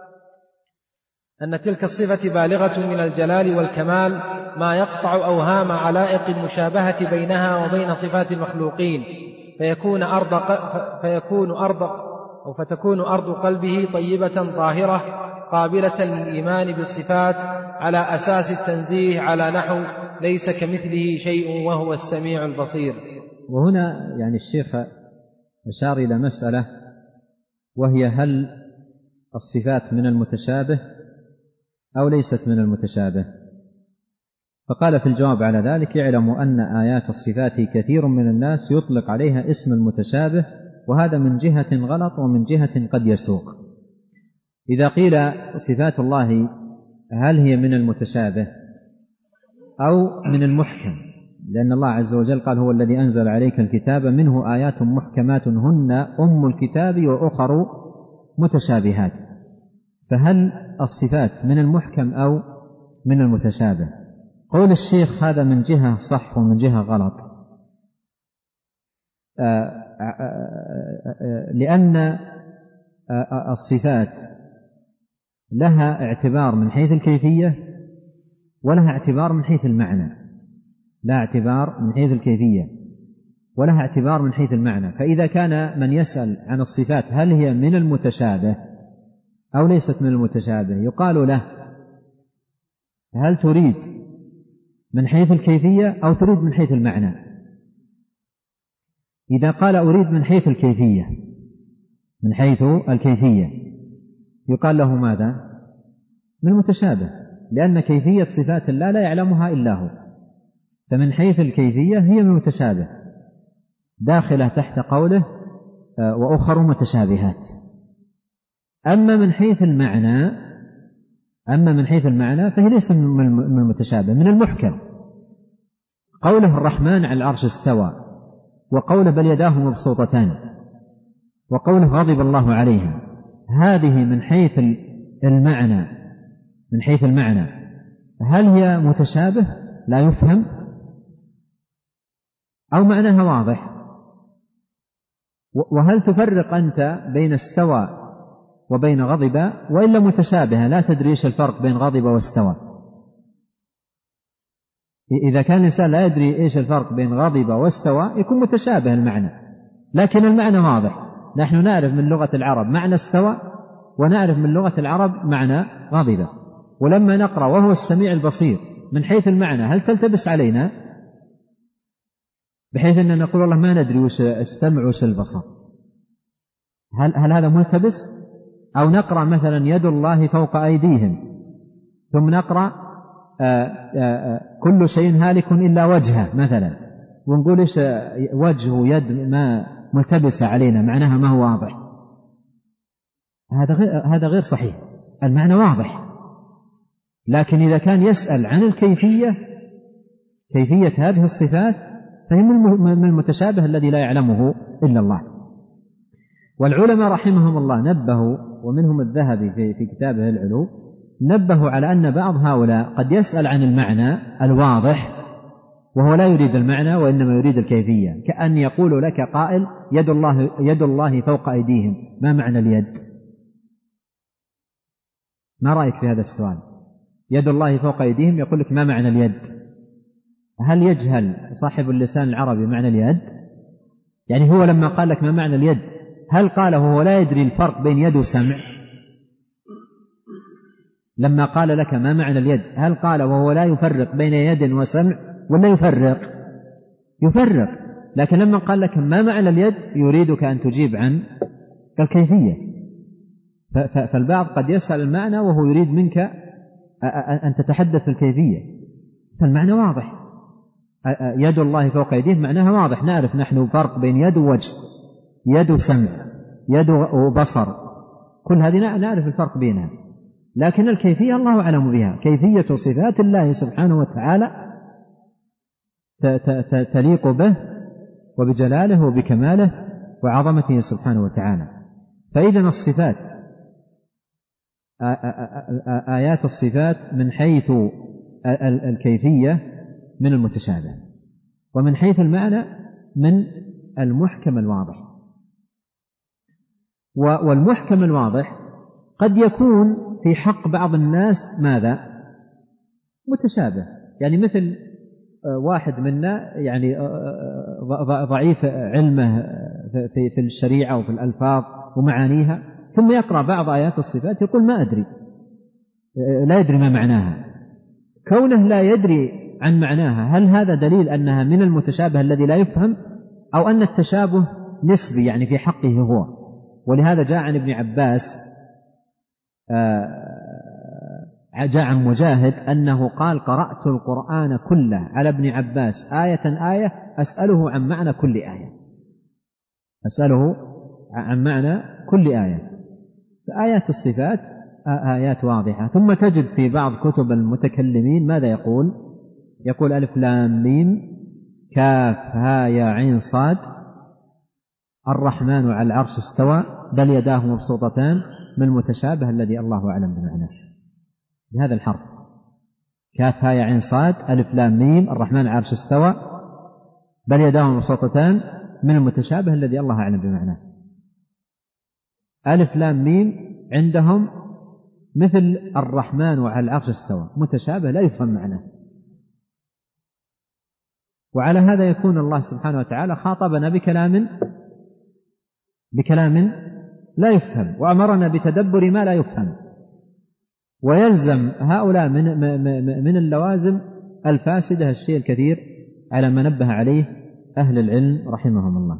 أن تلك الصفة بالغة من الجلال والكمال، ما يقطع أوهام علائق المشابهة بينها وبين صفات المخلوقين، فيكون أرض فيكون أرض أو فتكون أرض قلبه طيبة طاهرة قابلة للإيمان بالصفات على أساس التنزيه، على نحو ليس كمثله شيء وهو السميع البصير. وهنا يعني الشيخ أشار إلى مسألة، وهي هل الصفات من المتشابه أو ليست من المتشابه؟ فقال في الجواب على ذلك: اعلموا أن آيات الصفات كثير من الناس يطلق عليها اسم المتشابه، وهذا من جهة غلط ومن جهة قد يسوق. إذا قيل صفات الله هل هي من المتشابه أو من المحكم، لأن الله عز وجل قال: هو الذي أنزل عليك الكتاب منه آيات محكمات هن أم الكتاب وأخر متشابهات، فهل الصفات من المحكم أو من المتشابه؟ قول الشيخ هذا من جهة صح ومن جهة غلط، لأن الصفات لها اعتبار من حيث الكيفية ولها اعتبار من حيث المعنى، لا اعتبار من حيث الكيفية ولها اعتبار من حيث المعنى. فإذا كان من يسأل عن الصفات هل هي من المتشابه أو ليست من المتشابه، يقال له: هل تريد من حيث الكيفية أو تريد من حيث المعنى؟ إذا قال أريد من حيث الكيفية من حيث الكيفية يقال له ماذا؟ من المتشابه، لأن كيفية صفات الله لا يعلمها إلا هو، فمن حيث الكيفية هي من المتشابه، داخلة تحت قوله وأخر متشابهات. أما من حيث المعنى أما من حيث المعنى فهي ليس من المتشابه، من المحكم. قوله الرحمن على العرش استوى، وقوله بل يداه مبسوطتان، وقوله غضب الله عليهم، هذه من حيث المعنى من حيث المعنى هل هي متشابه لا يفهم أو معناها واضح؟ وهل تفرق أنت بين استوى وبين غضب، وإلا متشابهة لا تدري ايش الفرق بين غضب واستوى؟ إذا كان الإنسان لا يدري ايش الفرق بين غضب واستوى يكون متشابه المعنى، لكن المعنى واضح. نحن نعرف من لغة العرب معنى استوى، ونعرف من لغة العرب معنى غضب، ولما نقرأ وهو السميع البصير من حيث المعنى هل تلتبس علينا بحيث أننا نقول والله ما ندري وش السمع وش البصر؟ هل, هل هذا ملتبس؟ أو نقرأ مثلا يد الله فوق أيديهم، ثم نقرأ آآ آآ كل شيء هالك إلا وجهه مثلا، ونقول إيش وجه ويد ما ملتبسة علينا، معناها ما هو واضح. هذا غير, هذا غير صحيح، المعنى واضح. لكن إذا كان يسأل عن الكيفية، كيفية هذه الصفات، فهي من المتشابه الذي لا يعلمه إلا الله. والعلماء رحمهم الله نبهوا، ومنهم الذهبي في, في كتابه العلوم، نبهوا على أن بعض هؤلاء قد يسأل عن المعنى الواضح وهو لا يريد المعنى وإنما يريد الكيفية، كأن يقول لك قائل يد الله, يد الله فوق أيديهم، ما معنى اليد؟ ما رأيك في هذا السؤال؟ يد الله فوق أيديهم، يقول لك ما معنى اليد؟ هل يجهل صاحب اللسان العربي معنى اليد؟ يعني هو لما قال لك ما معنى اليد هل قال وهو لا يدري الفرق بين يد وسمع؟ لما قال لك ما معنى اليد هل قال وهو لا يفرق بين يد وسمع ولا يفرق؟ يفرق. لكن لما قال لك ما معنى اليد يريدك أن تجيب عن الكيفية. فالبعض قد يسأل المعنى وهو يريد منك أن تتحدث الكيفية، فالمعنى واضح. يد الله فوق أيديهم معناها واضح، نعرف نحن فرق بين يد ووجه، يد سمع، يد وبصر، كل هذه نعرف الفرق بينها. لكن الكيفية الله أعلم بها، كيفية صفات الله سبحانه وتعالى تليق به وبجلاله وبكماله وعظمته سبحانه وتعالى. فإذا الصفات آيات الصفات من حيث الكيفية من المتشابه، ومن حيث المعنى من المحكم الواضح. والمحكم الواضح قد يكون في حق بعض الناس ماذا؟ متشابه، يعني مثل واحد منا يعني ضعيف علمه في الشريعة وفي الألفاظ ومعانيها، ثم يقرأ بعض آيات الصفات يقول ما أدري، لا يدري ما معناها. كونه لا يدري عن معناها، هل هذا دليل أنها من المتشابه الذي لا يفهم، أو أن التشابه نسبي يعني في حقه هو؟ ولهذا جاء عن ابن عباس، جاء عن مجاهد أنه قال قرأت القرآن كله على ابن عباس آية آية أسأله عن معنى كل آية، أسأله عن معنى كل آية. فآيات الصفات آيات واضحة. ثم تجد في بعض كتب المتكلمين ماذا يقول؟ يقول ألف لام ميم كاف ها يا عين صاد الرحمن على العرش استوى بل يداه مبسوطتان من المتشابه الذي الله أعلم بمعناه، بهذا الحرف كاف ها يا عين صاد ألف لام ميم الرحمن على العرش استوى بل يداه مبسوطتان من المتشابه الذي الله أعلم بمعناه. ألف لام ميم عندهم مثل الرحمن وعلى العرش استوى، متشابه لا يفهم معناه. وعلى هذا يكون الله سبحانه وتعالى خاطبنا بكلام بكلام لا يفهم، وأمرنا بتدبر ما لا يفهم. ويلزم هؤلاء من من اللوازم الفاسدة الشيء الكثير على ما نبه عليه أهل العلم رحمهم الله.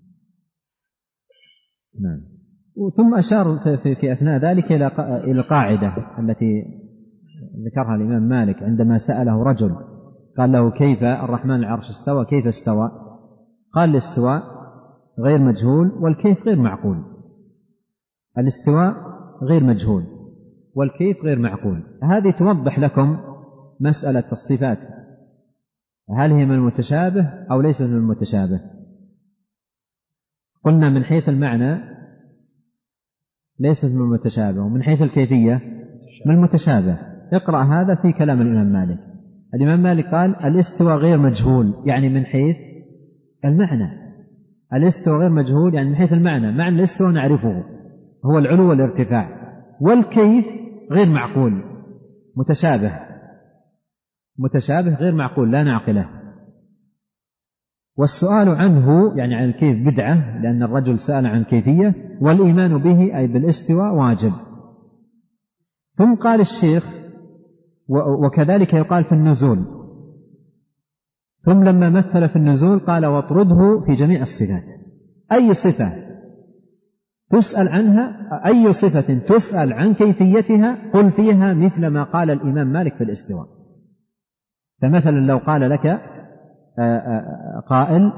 نعم. ثم أشار في, في أثناء ذلك إلى القاعدة التي ذكرها الإمام مالك عندما سأله رجل قال له كيف الرحمن العرش استوى، كيف استوى؟ قال الاستواء غير مجهول والكيف غير معقول. الاستواء غير مجهول والكيف غير معقول. هذه توضح لكم مسألة الصفات، هل هي من المتشابه أو ليست من المتشابه؟ قلنا من حيث المعنى ليست من المتشابه، ومن حيث الكيفية من المتشابه. اقرأ هذا في كلام الإمام مالك. الإمام مالك قال الاستواء غير مجهول، يعني من حيث المعنى. الاستواء غير مجهول يعني من حيث المعنى، معنى الاستواء نعرفه هو العلو والارتفاع. والكيف غير معقول، متشابه متشابه غير معقول لا نعقله. والسؤال عنه يعني عن الكيف بدعة، لأن الرجل سأل عن الكيفية، والإيمان به أي بالاستواء واجب. ثم قال الشيخ وكذلك يقال في النزول. ثم لما مثل في النزول قال واطرده في جميع الصفات. أي صفة تسأل عنها، أي صفة تسأل عن كيفيتها قل فيها مثل ما قال الإمام مالك في الاستواء. فمثلا لو قال لك قائل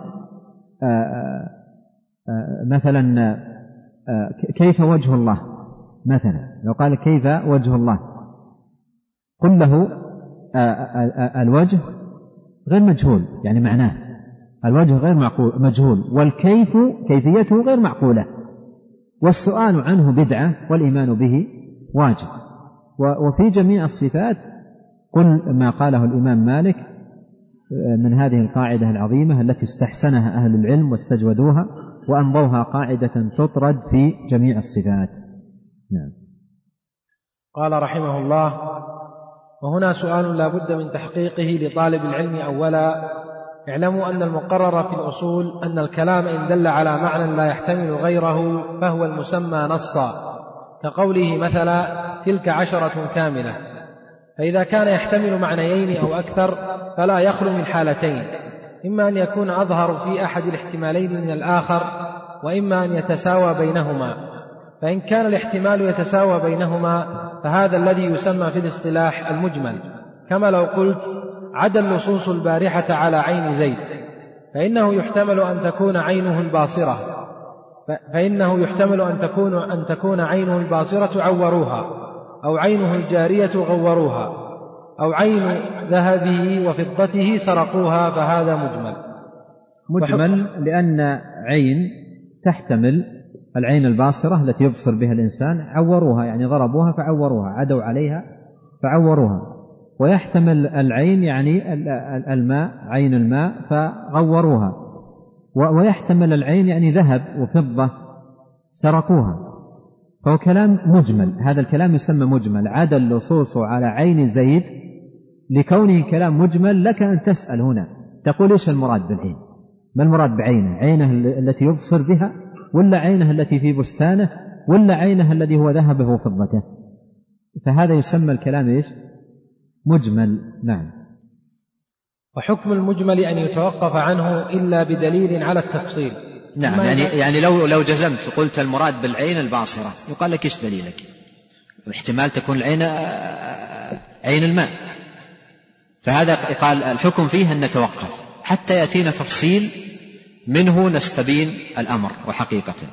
مثلا كيف وجه الله، مثلا لو قال كيف وجه الله قل له الوجه غير مجهول، يعني معناه الوجه غير معقول مجهول، والكيف كيفيته غير معقولة، والسؤال عنه بدعة والإيمان به واجب. وفي جميع الصفات قل ما قاله الإمام مالك من هذه القاعدة العظيمة التي استحسنها أهل العلم واستجودوها وأمضوها قاعدة تطرد في جميع الصفات. نعم. قال رحمه الله: وهنا سؤال لا بد من تحقيقه لطالب العلم. أولا، اعلموا أن المقرر في الأصول أن الكلام إن دل على معنى لا يحتمل غيره فهو المسمى نصا، كقوله مثلا تلك عشرة كاملة. فإذا كان يحتمل معنيين أو أكثر فلا يخلو من حالتين: إما أن يكون أظهر في أحد الاحتمالين من الآخر، وإما أن يتساوى بينهما. فإن كان الاحتمال يتساوى بينهما فهذا الذي يسمى في الاصطلاح المجمل. كما لو قلت عدا اللصوص البارحة على عين زيد، فإنه يحتمل أن تكون عينه الباصرة فإنه يحتمل أن تكون أن تكون عينه الباصرة عوروها، أو عينه الجارية غوروها، أو عين ذهبه وفضته سرقوها، فهذا مجمل. مجمل لأن عين تحتمل العين الباصرة التي يبصر بها الإنسان، عوروها يعني ضربوها فعوروها، عدوا عليها فعوروها. ويحتمل العين يعني الماء، عين الماء فغوروها. ويحتمل العين يعني ذهب وفضة سرقوها. فهو كلام مجمل، هذا الكلام يسمى مجمل. عدا اللصوص على عين زيد، لكونه كلام مجمل لك أن تسأل هنا تقول إيش المراد بالعين؟ ما المراد بعينه؟ عينه التي يبصر بها، ولا عينه التي في بستانه، ولا عينه الذي هو ذهبه وفضته؟ فهذا يسمى الكلام إيش؟ مجمل. نعم. وحكم المجمل أن يتوقف عنه إلا بدليل على التفصيل. نعم، يعني يعني لو لو جزمت قلت المراد بالعين الباصرة، يقال لك إيش دليلك؟ احتمال تكون العين عين الماء، فهذا قال الحكم فيه أن نتوقف حتى يأتينا تفصيل منه نستبين الأمر وحقيقته.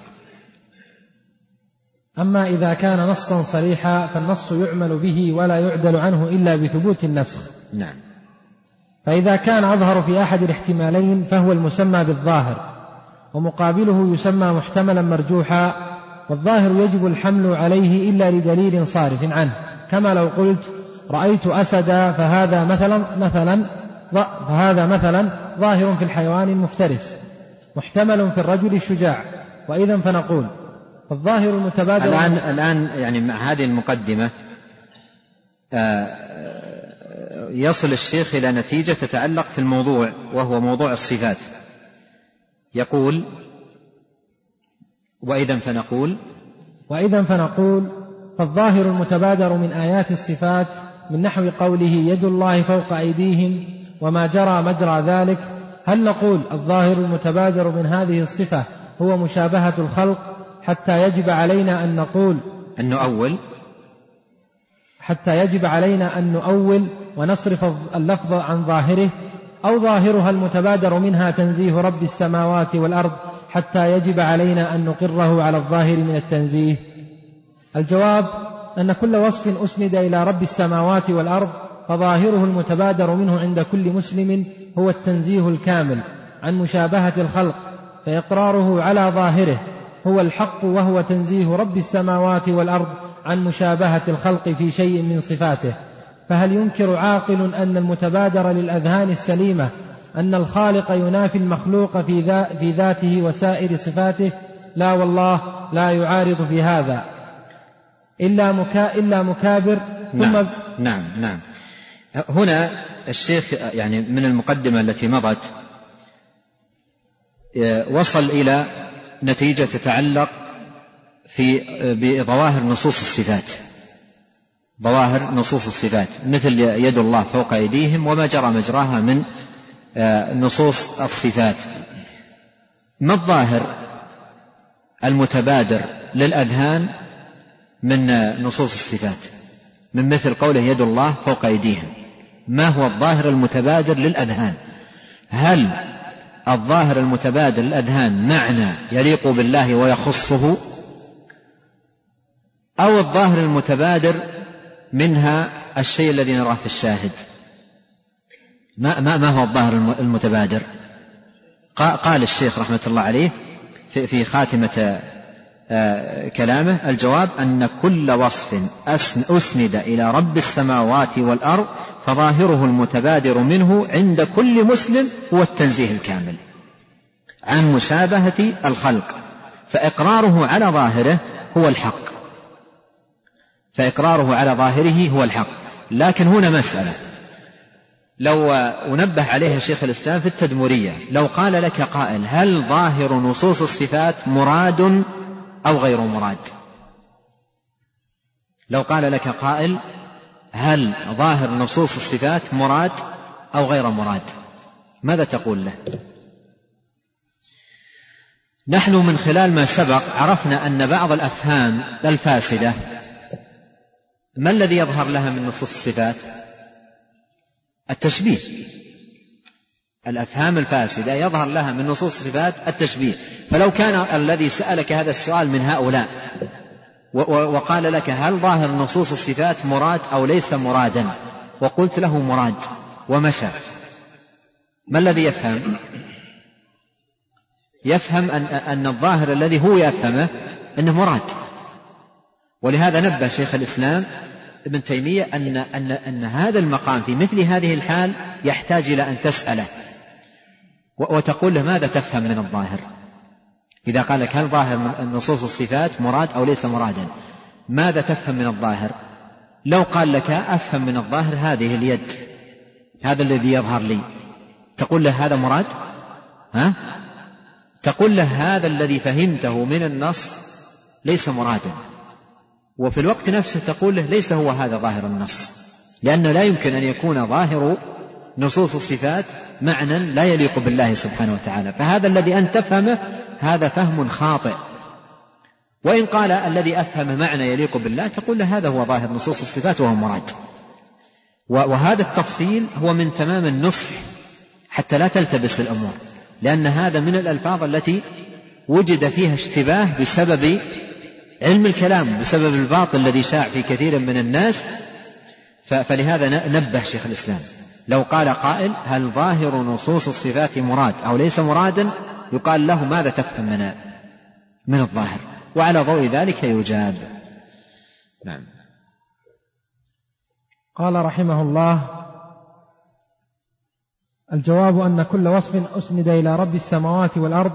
أما إذا كان نصا صريحا فالنص يعمل به ولا يعدل عنه إلا بثبوت النسخ. نعم. فإذا كان أظهر في أحد الاحتمالين فهو المسمى بالظاهر، ومقابله يسمى محتملا مرجوحا، والظاهر يجب الحمل عليه إلا لدليل صارف عنه. كما لو قلت رأيت أسدا، فهذا مثلا مثلا فهذا مثلا ظاهر في الحيوان المفترس، محتمل في الرجل الشجاع. وإذا فنقول الظاهر المتبادر. الآن الآن يعني مع هذه المقدمة يصل الشيخ إلى نتيجة تتعلق في الموضوع، وهو موضوع الصفات. يقول وإذا فنقول وإذا فنقول فالظاهر المتبادر من آيات الصفات من نحو قوله يد الله فوق أيديهم وما جرى مجرى ذلك. هل نقول الظاهر المتبادر من هذه الصفة هو مشابهة الخلق حتى يجب علينا أن نقول أنه أول حتى يجب علينا أن نؤول ونصرف اللفظ عن ظاهره، أو ظاهرها المتبادر منها تنزيه رب السماوات والأرض حتى يجب علينا أن نقره على الظاهر من التنزيه؟ الجواب أن كل وصف أسند إلى رب السماوات والأرض فظاهره المتبادر منه عند كل مسلم هو التنزيه الكامل عن مشابهة الخلق، فإقراره على ظاهره هو الحق، وهو تنزيه رب السماوات والأرض عن مشابهة الخلق في شيء من صفاته. فهل ينكر عاقل أن المتبادر للأذهان السليمة أن الخالق ينافي المخلوق في, ذا في ذاته وسائر صفاته؟ لا والله، لا يعارض في هذا إلا, مكا إلا مكابر. ثم نعم نعم نعم. هنا الشيخ يعني من المقدمة التي مضت وصل إلى نتيجة تتعلق في بظواهر نصوص الصفات، ظواهر نصوص الصفات مثل يد الله فوق أيديهم وما جرى مجراها من نصوص الصفات. ما الظاهر المتبادر للأذهان من نصوص الصفات من مثل قوله يد الله فوق أيديهم؟ ما هو الظاهر المتبادر للأذهان؟ هل الظاهر المتبادر للأذهان معنى يليق بالله ويخصه، أو الظاهر المتبادر منها الشيء الذي نراه في الشاهد؟ ما, ما, ما هو الظاهر المتبادر؟ قال الشيخ رحمة الله عليه في, في خاتمة كلامه الجواب أن كل وصف أسند إلى رب السماوات والأرض فظاهره المتبادر منه عند كل مسلم هو التنزيه الكامل عن مشابهة الخلق، فإقراره على ظاهره هو الحق فإقراره على ظاهره هو الحق. لكن هنا مسألة لو أنبه عليها شيخ الإسلام في التدمرية، لو قال لك قائل هل ظاهر نصوص الصفات مراد أو غير مراد؟ لو قال لك قائل هل ظاهر نصوص الصفات مراد أو غير مراد، ماذا تقول له؟ نحن من خلال ما سبق عرفنا أن بعض الأفهام الفاسدة ما الذي يظهر لها من نصوص الصفات؟ التشبيه. الأفهام الفاسدة يظهر لها من نصوص الصفات التشبيه. فلو كان الذي سألك هذا السؤال من هؤلاء وقال لك هل ظاهر نصوص الصفات مراد أو ليس مرادا، وقلت له مراد ومشى، ما الذي يفهم؟ يفهم أن, أن الظاهر الذي هو يفهمه أنه مراد. ولهذا نبه شيخ الإسلام ابن تيمية أن, أن, أن هذا المقام في مثل هذه الحال يحتاج إلى أن تسأله وتقول له ماذا تفهم من الظاهر. إذا قال لك هل ظاهر نصوص الصفات مراد أو ليس مرادا، ماذا تفهم من الظاهر؟ لو قال لك أفهم من الظاهر هذه اليد، هذا الذي يظهر لي، تقول له هذا مراد؟ ها؟ تقول له هذا الذي فهمته من النص ليس مرادا، وفي الوقت نفسه تقول له ليس هو هذا ظاهر النص، لأنه لا يمكن أن يكون ظاهر نصوص الصفات معنى لا يليق بالله سبحانه وتعالى، فهذا الذي أنت تفهمه هذا فهم خاطئ. وإن قال الذي أفهم معنى يليق بالله تقول له هذا هو ظاهر نصوص الصفات وهو مراد. وهذا التفصيل هو من تمام النصح حتى لا تلتبس الأمور، لأن هذا من الألفاظ التي وجد فيها اشتباه بسبب علم الكلام، بسبب الباطل الذي شاع في كثير من الناس. فلهذا نبه شيخ الإسلام لو قال قائل هل ظاهر نصوص الصفات مراد أو ليس مرادا، يقال له ماذا تفهم من من الظاهر، وعلى ضوء ذلك يجاب. نعم. قال رحمه الله: الجواب أن كل وصف أسند إلى رب السماوات والأرض.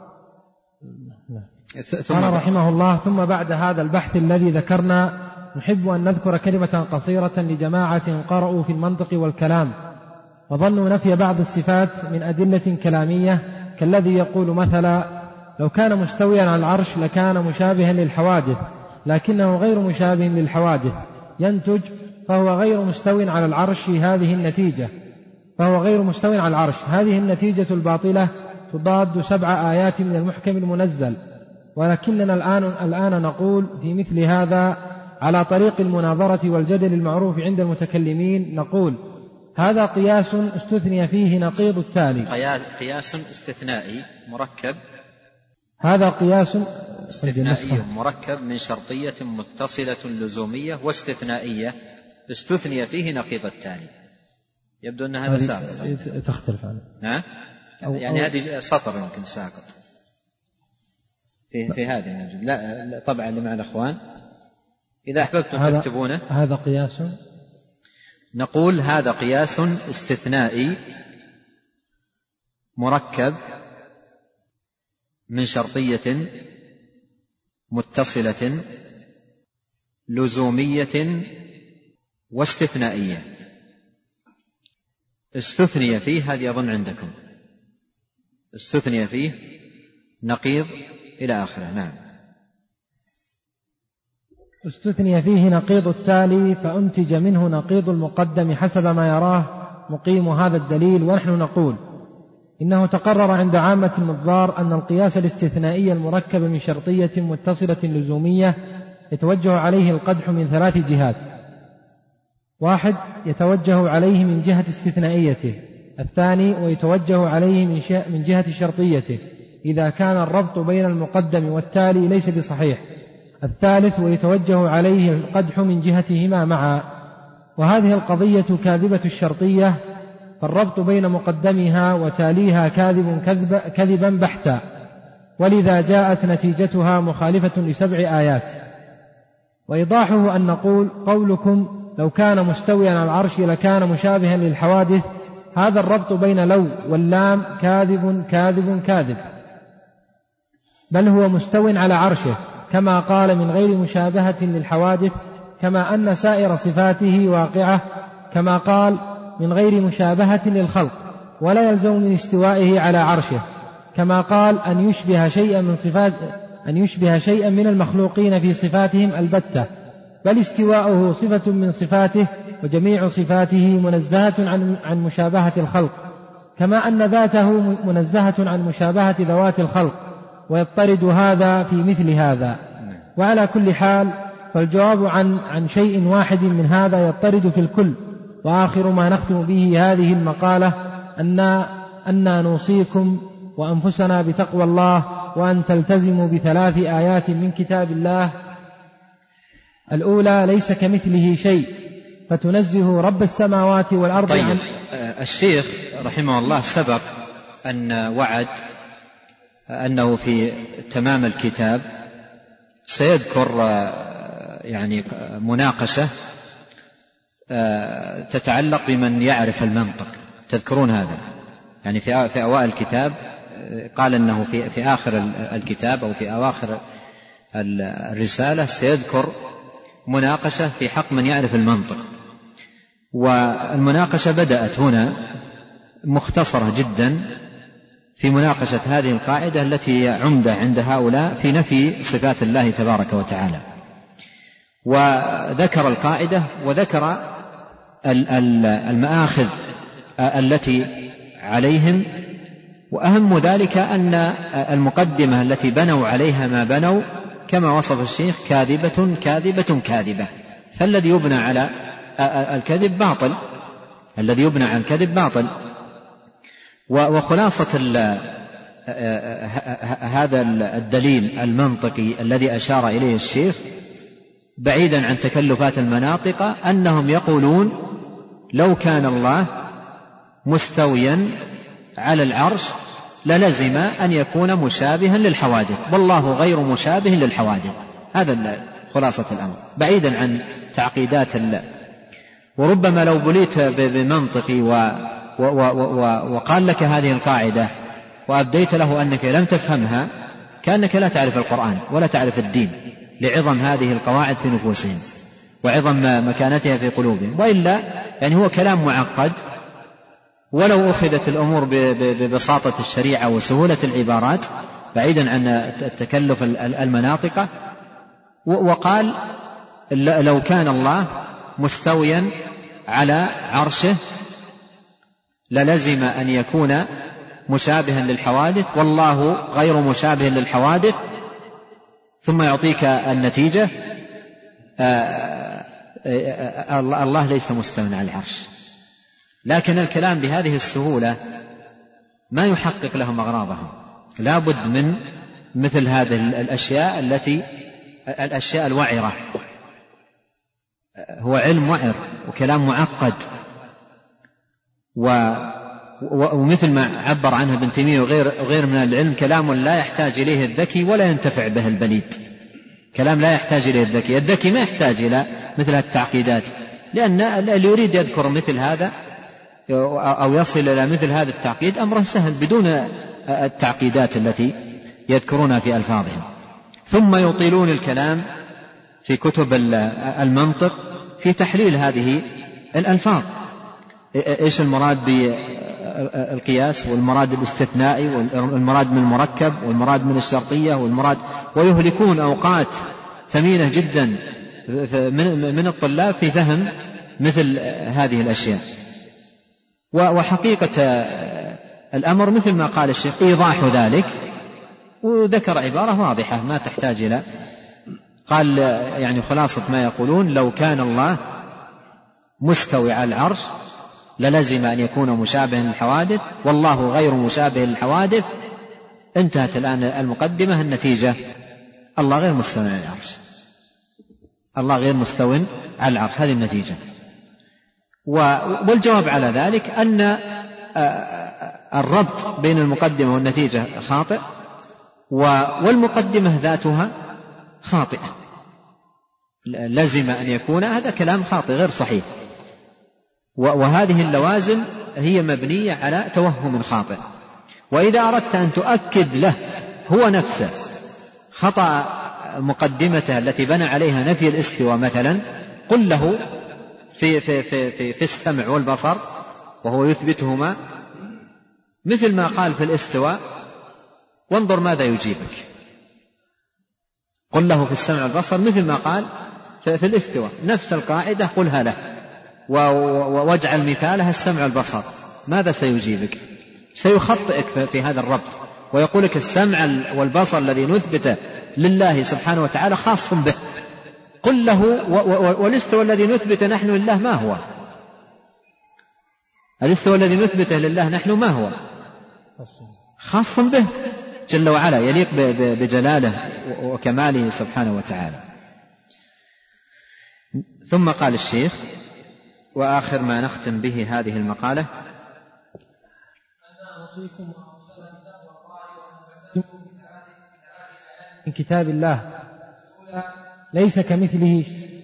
قال رحمه الله: ثم بعد هذا البحث الذي ذكرنا نحب أن نذكر كلمة قصيرة لجماعة قرأوا في المنطق والكلام وظنوا نفي بعض الصفات من أدلة كلامية، كالذي يقول مثلا لو كان مستويا على العرش لكان مشابها للحوادث، لكنه غير مشابه للحوادث، ينتج فهو غير مستوي على العرش. هذه النتيجة فهو غير مستوي على العرش هذه النتيجة الباطلة تضاد سبع آيات من المحكم المنزل. ولكننا الآن, الآن نقول في مثل هذا على طريق المناظرة والجدل المعروف عند المتكلمين، نقول هذا قياس استثني فيه نقيض التالي. قياس استثنائي مركب هذا قياس استثنائي مركب من شرطية متصلة لزومية واستثنائية استثني فيه نقيض التالي. يبدو أن هذا ساقط، تختلف عنه. ها؟ يعني هذه سطر يمكن ساقط في, في هذه نجد. لا طبعا اللي مع الأخوان إذا أحببتم تكتبونه. هذا قياس، نقول هذا قياس استثنائي مركب من شرطية متصلة لزومية واستثنائية استثني فيه، هذه أظن عندكم، استثني فيه نقيض إلى آخره. نعم. استثني فيه نقيض التالي فأنتج منه نقيض المقدم حسب ما يراه مقيم هذا الدليل. ونحن نقول إنه تقرر عند عامة النظار أن القياس الاستثنائي المركب من شرطية متصلة لزومية يتوجه عليه القدح من ثلاث جهات: واحد، يتوجه عليه من جهة استثنائيته. الثاني، ويتوجه عليه من جهة شرطيته إذا كان الربط بين المقدم والتالي ليس بصحيح. الثالث، ويتوجه عليه القدح من جهتهما معا. وهذه القضية كاذبة الشرطية، فالربط بين مقدمها وتاليها كاذب كذب كذبا بحتا، ولذا جاءت نتيجتها مخالفة لسبع آيات. وإيضاحه أن نقول قولكم لو كان مستويا على العرش لكان مشابها للحوادث، هذا الربط بين لو واللام كاذب كاذب كاذب، بل هو مستو على عرشه كما قال من غير مشابهة للحوادث، كما أن سائر صفاته واقعة كما قال من غير مشابهة للخلق، ولا يلزم من استوائه على عرشه كما قال أن يشبه شيئا من صفات أن يشبه شيئا من المخلوقين في صفاتهم البتة، بل استواؤه صفة من صفاته وجميع صفاته منزهة عن, عن مشابهة الخلق، كما أن ذاته منزهة عن مشابهة ذوات الخلق، ويضطرد هذا في مثل هذا. وعلى كل حال فالجواب عن, عن شيء واحد من هذا يضطرد في الكل. وآخر ما نختم به هذه المقالة أن أن نوصيكم وأنفسنا بتقوى الله، وأن تلتزموا بثلاث آيات من كتاب الله. الأولى: ليس كمثله شيء، فتنزه رب السماوات والأرض. طيب. عن الشيخ رحمه الله سبق أن وعد أنه في تمام الكتاب سيذكر يعني مناقشة تتعلق بمن يعرف المنطق. تذكرون هذا؟ يعني في في أوائل الكتاب قال أنه في في آخر الكتاب أو في أواخر الرسالة سيذكر مناقشة في حق من يعرف المنطق. والمناقشة بدأت هنا مختصرة جدا في مناقشة هذه القاعدة التي هي عمدة عند هؤلاء في نفي صفات الله تبارك وتعالى. وذكر القاعدة وذكر المآخذ التي عليهم، وأهم ذلك أن المقدمة التي بنوا عليها ما بنوا كما وصف الشيخ كاذبة كاذبة كاذبة. فالذي يبنى على الكذب باطل، الذي يبنى على الكذب باطل. وخلاصة هذا الدليل المنطقي الذي أشار إليه الشيخ بعيدا عن تكلفات المناطق أنهم يقولون لو كان الله مستويا على العرش للزم أن يكون مشابها للحوادث، والله غير مشابه للحوادث. هذا خلاصة الأمر بعيدا عن تعقيدات الله. وربما لو بليت بمنطقي و و و وقال لك هذه القاعدة وأبديت له أنك لم تفهمها كأنك لا تعرف القرآن ولا تعرف الدين، لعظم هذه القواعد في نفوسهم وعظم مكانتها في قلوبهم. وإلا يعني هو كلام معقد، ولو أخذت الأمور ببساطة الشريعة وسهولة العبارات بعيدا عن التكلف المناطق، وقال لو كان الله مستويا على عرشه للزم أن يكون مشابها للحوادث والله غير مشابه للحوادث، ثم يعطيك النتيجة الله ليس مستوى على العرش. لكن الكلام بهذه السهولة ما يحقق لهم أغراضهم، لا بد من مثل هذه الأشياء التي الأشياء الوعرة. هو علم وعر وكلام معقد، ومثل ما عبر عنها ابن تيمية وغير غير من العلم كلام لا يحتاج إليه الذكي ولا ينتفع به البليد. كلام لا يحتاج إليه الذكي، الذكي ما يحتاج إلى مثل التعقيدات، لأن اللي يريد يذكر مثل هذا أو يصل إلى مثل هذا التعقيد أمره سهل بدون التعقيدات التي يذكرونها في ألفاظهم. ثم يطيلون الكلام في كتب المنطق في تحليل هذه الألفاظ، إيش المراد بالقياس والمراد الاستثنائي والمراد من المركب والمراد من الشرطية والمراد، ويهلكون أوقات ثمينة جدا من الطلاب في فهم مثل هذه الأشياء. وحقيقة الأمر مثل ما قال الشيخ إيضاح ذلك، وذكر عبارة واضحة ما تحتاج إلى قال يعني خلاصة ما يقولون لو كان الله مستوي على العرش للزم أن يكون مشابها للحوادث والله غير مشابه للحوادث. انتهت الآن المقدمة، النتيجة الله غير مستوى على العرش، الله غير مستوى على العرش، هذه النتيجة. والجواب على ذلك أن الربط بين المقدمة والنتيجة خاطئ، والمقدمة ذاتها خاطئة، لزم أن يكون، هذا كلام خاطئ غير صحيح. وهذه اللوازم هي مبنية على توهم خاطئ. وإذا أردت أن تؤكد له هو نفسه خطأ مقدمته التي بنى عليها نفي الاستواء مثلا، قل له في, في, في, في, في السمع والبصر وهو يثبتهما مثل ما قال في الاستواء، وانظر ماذا يجيبك. قل له في السمع والبصر مثل ما قال في الاستواء، نفس القاعدة قلها له واجعل مثالها السمع والبصر، ماذا سيجيبك؟ سيخطئك في هذا الربط ويقول لك السمع والبصر الذي نثبته لله سبحانه وتعالى خاص به، قل له والاستوى الذي نثبت نحن لله ما هو؟ الاستوى الذي نثبته لله نحن ما هو؟ خاص به جل وعلا، يليق بجلاله وكماله سبحانه وتعالى. ثم قال الشيخ: وآخر ما نختم به هذه المقالة: من كتاب الله ليس كمثله.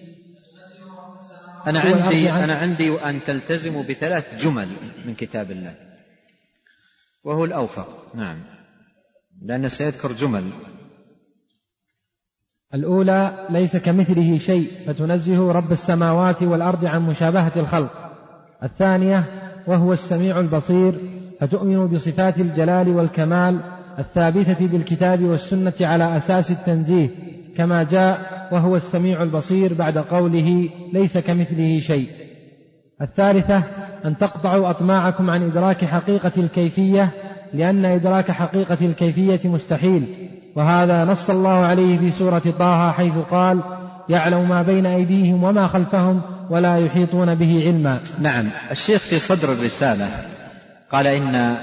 أنا عندي أنا عندي أن تلتزموا بثلاث جمل من كتاب الله، وهو الأوفق. نعم، لأنه سيذكر جمل. الأولى: ليس كمثله شيء، فتنزه رب السماوات والأرض عن مشابهة الخلق. الثانية: وهو السميع البصير، فتؤمن بصفات الجلال والكمال الثابتة بالكتاب والسنة على أساس التنزيه كما جاء وهو السميع البصير بعد قوله ليس كمثله شيء. الثالثة: أن تقطعوا أطماعكم عن إدراك حقيقة الكيفية، لأن إدراك حقيقة الكيفية مستحيل، وهذا نص الله عليه في سورة طه حيث قال: يعلم ما بين أيديهم وما خلفهم ولا يحيطون به علما. نعم، الشيخ في صدر الرسالة قال إن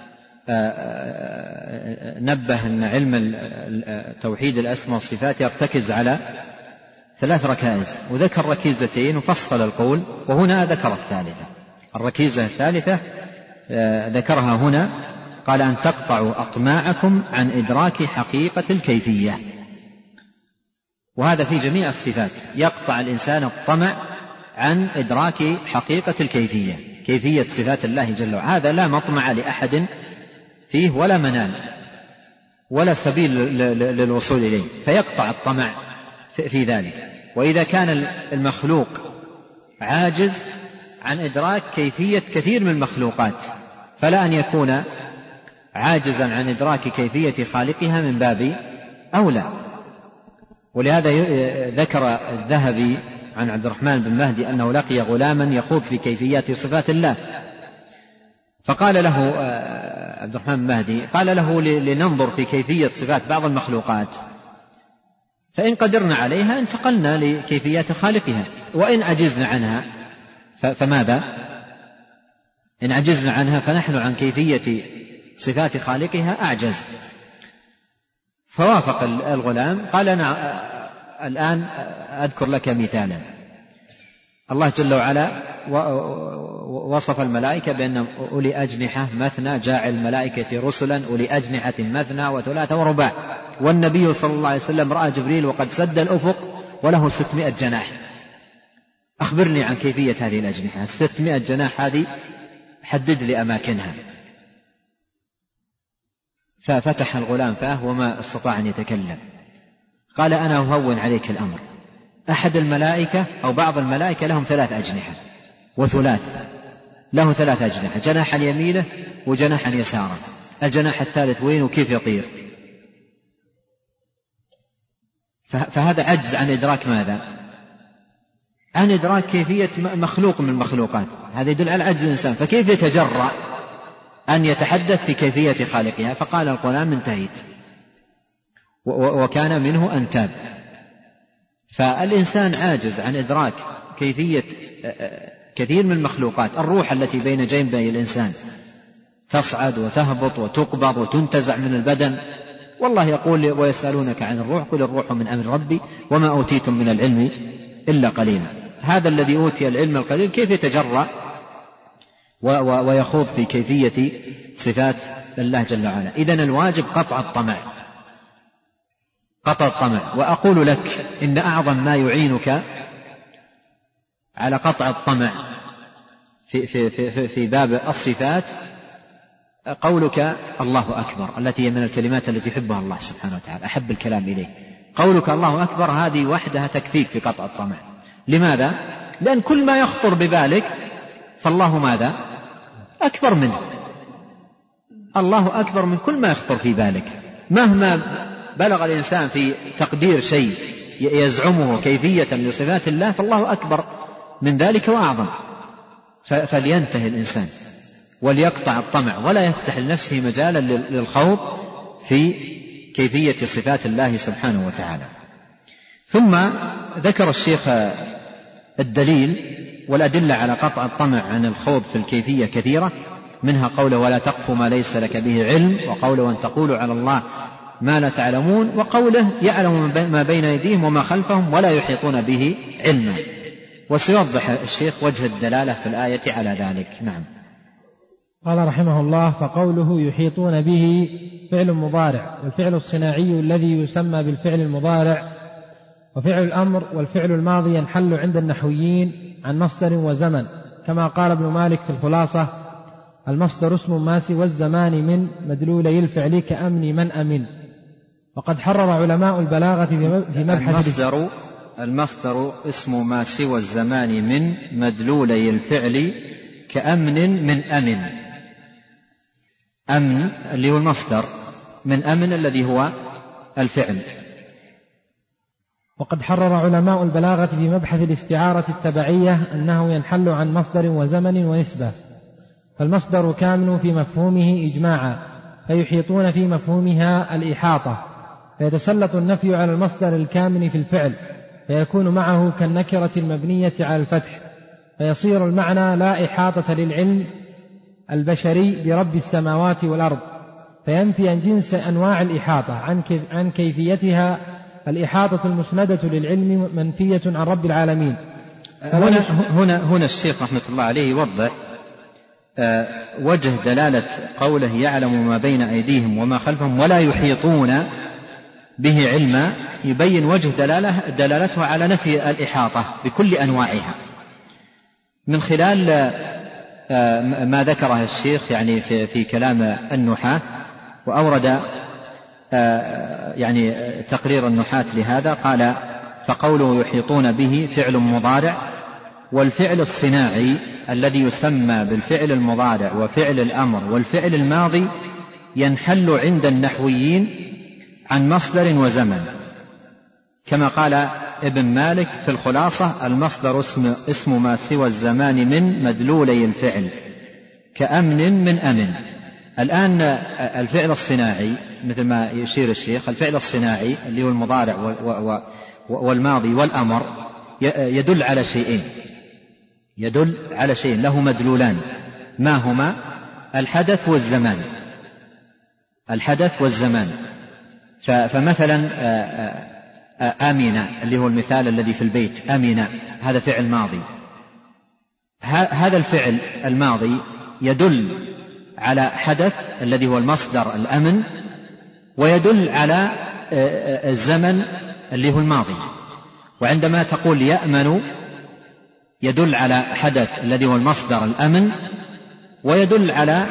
نبه أن علم توحيد الأسماء والصفات يرتكز على ثلاث ركائز، وذكر ركيزتين وفصل القول، وهنا ذكر الثالثة. الركيزة الثالثة ذكرها هنا، قال: أن تقطعوا أطماعكم عن إدراك حقيقة الكيفية. وهذا في جميع الصفات، يقطع الإنسان الطمع عن إدراك حقيقة الكيفية، كيفية صفات الله جل وعلا. هذا لا مطمع لأحد فيه ولا منال ولا سبيل للوصول إليه، فيقطع الطمع في ذلك. وإذا كان المخلوق عاجز عن إدراك كيفية كثير من المخلوقات، فلا أن يكون عاجزا عن إدراك كيفية خالقها من باب أولى. ولهذا ذكر الذهبي عن عبد الرحمن بن مهدي أنه لقي غلاما يخوض في كيفيات صفات الله، فقال له عبد الرحمن بن مهدي قال له: لننظر في كيفية صفات بعض المخلوقات، فإن قدرنا عليها انتقلنا لكيفيات خالقها، وإن عجزنا عنها فماذا؟ إن عجزنا عنها فنحن عن كيفية صفات خالقها أعجز. فوافق الغلام، قال: أنا الآن أذكر لك مثالا. الله جل وعلا وصف الملائكة بأنهم أولي أجنحة مثنى، جاعل الملائكة رسلا أولي أجنحة مثنى وثلاثة ورباع. والنبي صلى الله عليه وسلم رأى جبريل وقد سد الأفق وله ستمائة جناح. أخبرني عن كيفية هذه الأجنحة، ستمائة جناح هذه حدد لي أماكنها. ففتح الغلام فاه وما استطاع أن يتكلم. قال: أنا أهون عليك الأمر، أحد الملائكة أو بعض الملائكة لهم ثلاث أجنحة، وثلاث له ثلاث أجنحة، جناحا يمينه وجناحا يساره، الجناح الثالث وين وكيف يطير؟ فهذا عجز عن إدراك ماذا؟ عن إدراك كيفية مخلوق من المخلوقات. هذا يدل على عجز الإنسان، فكيف يتجرأ أن يتحدث في كيفية خالقها؟ فقال الغلام: انتهيت. وكان منه أن تاب. فالإنسان عاجز عن إدراك كيفية كثير من المخلوقات. الروح التي بين جنبي الإنسان تصعد وتهبط وتقبض وتنتزع من البدن، والله يقول: ويسألونك عن الروح قل الروح من أمر ربي وما أوتيتم من العلم إلا قليلا. هذا الذي أوتي العلم القليل كيف يتجرأ ويخوض في كيفية صفات الله جل وعلا؟ إذن الواجب قطع الطمع، قطع الطمع. وأقول لك إن أعظم ما يعينك على قطع الطمع في, في, في, في باب الصفات قولك الله أكبر، التي هي من الكلمات التي يحبها الله سبحانه وتعالى، أحب الكلام إليه. قولك الله أكبر هذه وحدها تكفيك في قطع الطمع. لماذا؟ لأن كل ما يخطر ببالك فالله ماذا؟ أكبر منه. الله أكبر من كل ما يخطر في بالك. مهما بلغ الإنسان في تقدير شيء يزعمه كيفية لصفات الله فالله أكبر من ذلك وأعظم. فلينتهي الإنسان وليقطع الطمع ولا يفتح لنفسه مجالا للخوض في كيفية صفات الله سبحانه وتعالى. ثم ذكر الشيخ الدليل والأدلة على قطع الطمع عن الخوض في الكيفية كثيرة، منها قوله ولا تقف ما ليس لك به علم، وقوله أن تقولوا على الله ما لا تعلمون، وقوله يعلم ما بين أيديهم وما خلفهم ولا يحيطون به علما. وسيوضح الشيخ وجه الدلالة في الآية على ذلك. نعم. قال رحمه الله: فقوله يحيطون به فعل مضارع، والفعل الصناعي الذي يسمى بالفعل المضارع، وفعل الأمر والفعل الماضي ينحل عند النحويين عن مصدر وزمن، كما قال ابن مالك في الخلاصة: المصدر اسم ما سوى الزمان من مدلولي الفعل كأمن من أمن. وقد حرر علماء البلاغة في مبحث المصدر المصدر اسم ما سوى الزمان من مدلولي الفعل كأمن من أمن. أمن اللي هو المصدر، من أمن الذي هو الفعل. وقد حرر علماء البلاغة في مبحث الاستعارة التبعية أنه ينحل عن مصدر وزمن ونسبة، فالمصدر كامل في مفهومه إجماعا، فيحيطون في مفهومها الإحاطة، فيتسلط النفي على المصدر الكامل في الفعل، فيكون معه كالنكرة المبنية على الفتح، فيصير المعنى لا إحاطة للعلم البشري برب السماوات والأرض، فينفي عن جنس أنواع الإحاطة عن كيفيتها. الإحاطة المسندة للعلم منفية عن رب العالمين. هنا, هنا, هنا الشيخ رحمة الله عليه يوضح وجه دلالة قوله يعلم ما بين أيديهم وما خلفهم ولا يحيطون به علما، يبين وجه دلالة دلالته على نفي الإحاطة بكل أنواعها من خلال ما ذكره الشيخ يعني في, في كلام النحاة، وأورد يعني تقرير النحاة لهذا. قال: فقوله يحيطون به فعل مضارع، والفعل الصناعي الذي يسمى بالفعل المضارع وفعل الأمر والفعل الماضي ينحل عند النحويين عن مصدر وزمن، كما قال ابن مالك في الخلاصة: المصدر اسم, اسم ما سوى الزمان من مدلولي الفعل كأمن من أمن. الآن الفعل الصناعي مثل ما يشير الشيخ، الفعل الصناعي اللي هو المضارع والماضي والأمر يدل على شيئين، يدل على شيئين له مدلولان، ما هما؟ الحدث والزمان. الحدث والزمان. فمثلا آمنة اللي هو المثال الذي في البيت، آمنة هذا فعل ماضي، هذا الفعل الماضي يدل على حدث الذي هو المصدر الأمن، ويدل على الزمن اللي هو الماضي. وعندما تقول يأمن يدل على حدث الذي هو المصدر الأمن، ويدل على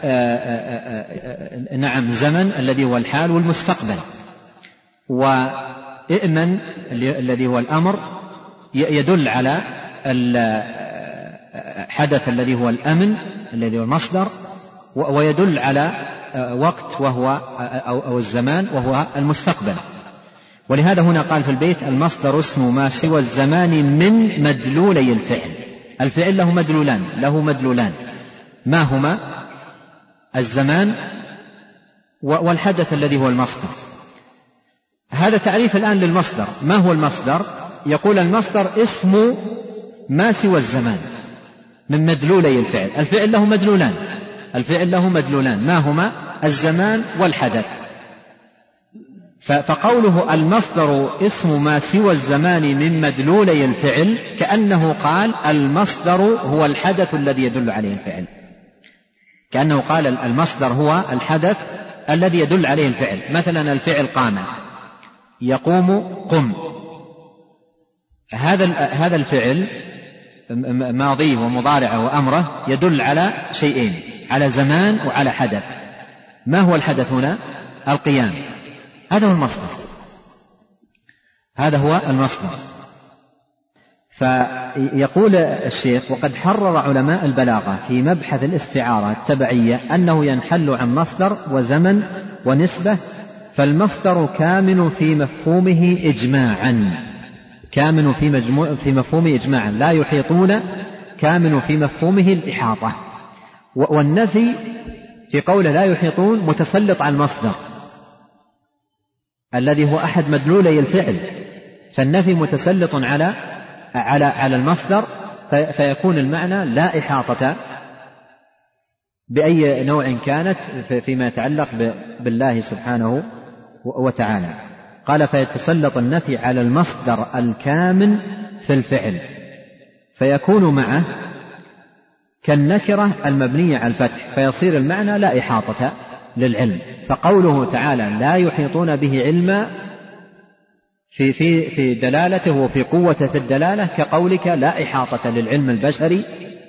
نعم زمن الذي هو الحال والمستقبل. وإئمن الذي هو الأمر يدل على الحدث الذي هو الأمن الذي هو المصدر، ويدل على وقت وهو أو الزمان وهو المستقبل. ولهذا هنا قال في البيت: المصدر اسم ما سوى الزمان من مدلولي الفعل. الفعل له مدلولان له مدلولان ما هما؟ الزمان والحدث الذي هو المصدر. هذا تعريف الآن للمصدر. ما هو المصدر؟ يقول المصدر اسم ما سوى الزمان من مدلولي الفعل. الفعل له مدلولان الفعل له مدلولان ما هما؟ الزمان والحدث. فقوله المصدر اسم ما سوى الزمان من مدلولي الفعل كأنه قال المصدر هو الحدث الذي يدل عليه الفعل، كأنه قال المصدر هو الحدث الذي يدل عليه الفعل. مثلا الفعل قام، يقوم قم، هذا هذا الفعل ماضيه ومضارعه وأمره يدل على شيئين، على زمان وعلى حدث. ما هو الحدث هنا؟ القيام. هذا هو المصدر هذا هو المصدر. فيقول الشيخ: وقد حرر علماء البلاغة في مبحث الاستعارة التبعية أنه ينحل عن مصدر وزمن ونسبة، فالمصدر كامن في مفهومه إجماعا كامن في, مجموع في مفهومه إجماعا لا يحيطون كامن في مفهومه الإحاطة. والنفي في قوله لا يحيطون متسلط على المصدر الذي هو أحد مدلولي الفعل، فالنفي متسلط على على على المصدر، فيكون المعنى لا إحاطة بأي نوع كانت فيما يتعلق بالله سبحانه وتعالى. قال فيتسلط النفي على المصدر الكامن في الفعل فيكون معه كالنكرة المبنية على الفتح، فيصير المعنى لا إحاطة للعلم. فقوله تعالى لا يحيطون به علما في في في دلالته وفي قوته في الدلالة كقولك لا إحاطة للعلم البشري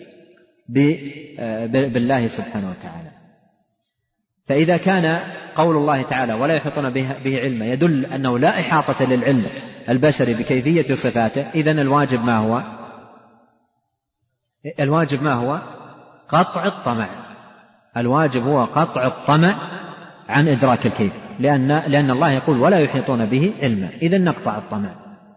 بالله سبحانه وتعالى. فإذا كان قول الله تعالى ولا يحيطون به علما يدل أنه لا إحاطة للعلم البشري بكيفية صفاته، إذن الواجب ما هو؟ الواجب ما هو؟ قطع الطمع. الواجب هو قطع الطمع عن إدراك الكيف، لأن, لأن الله يقول ولا يحيطون به علما، إذن نقطع الطمع.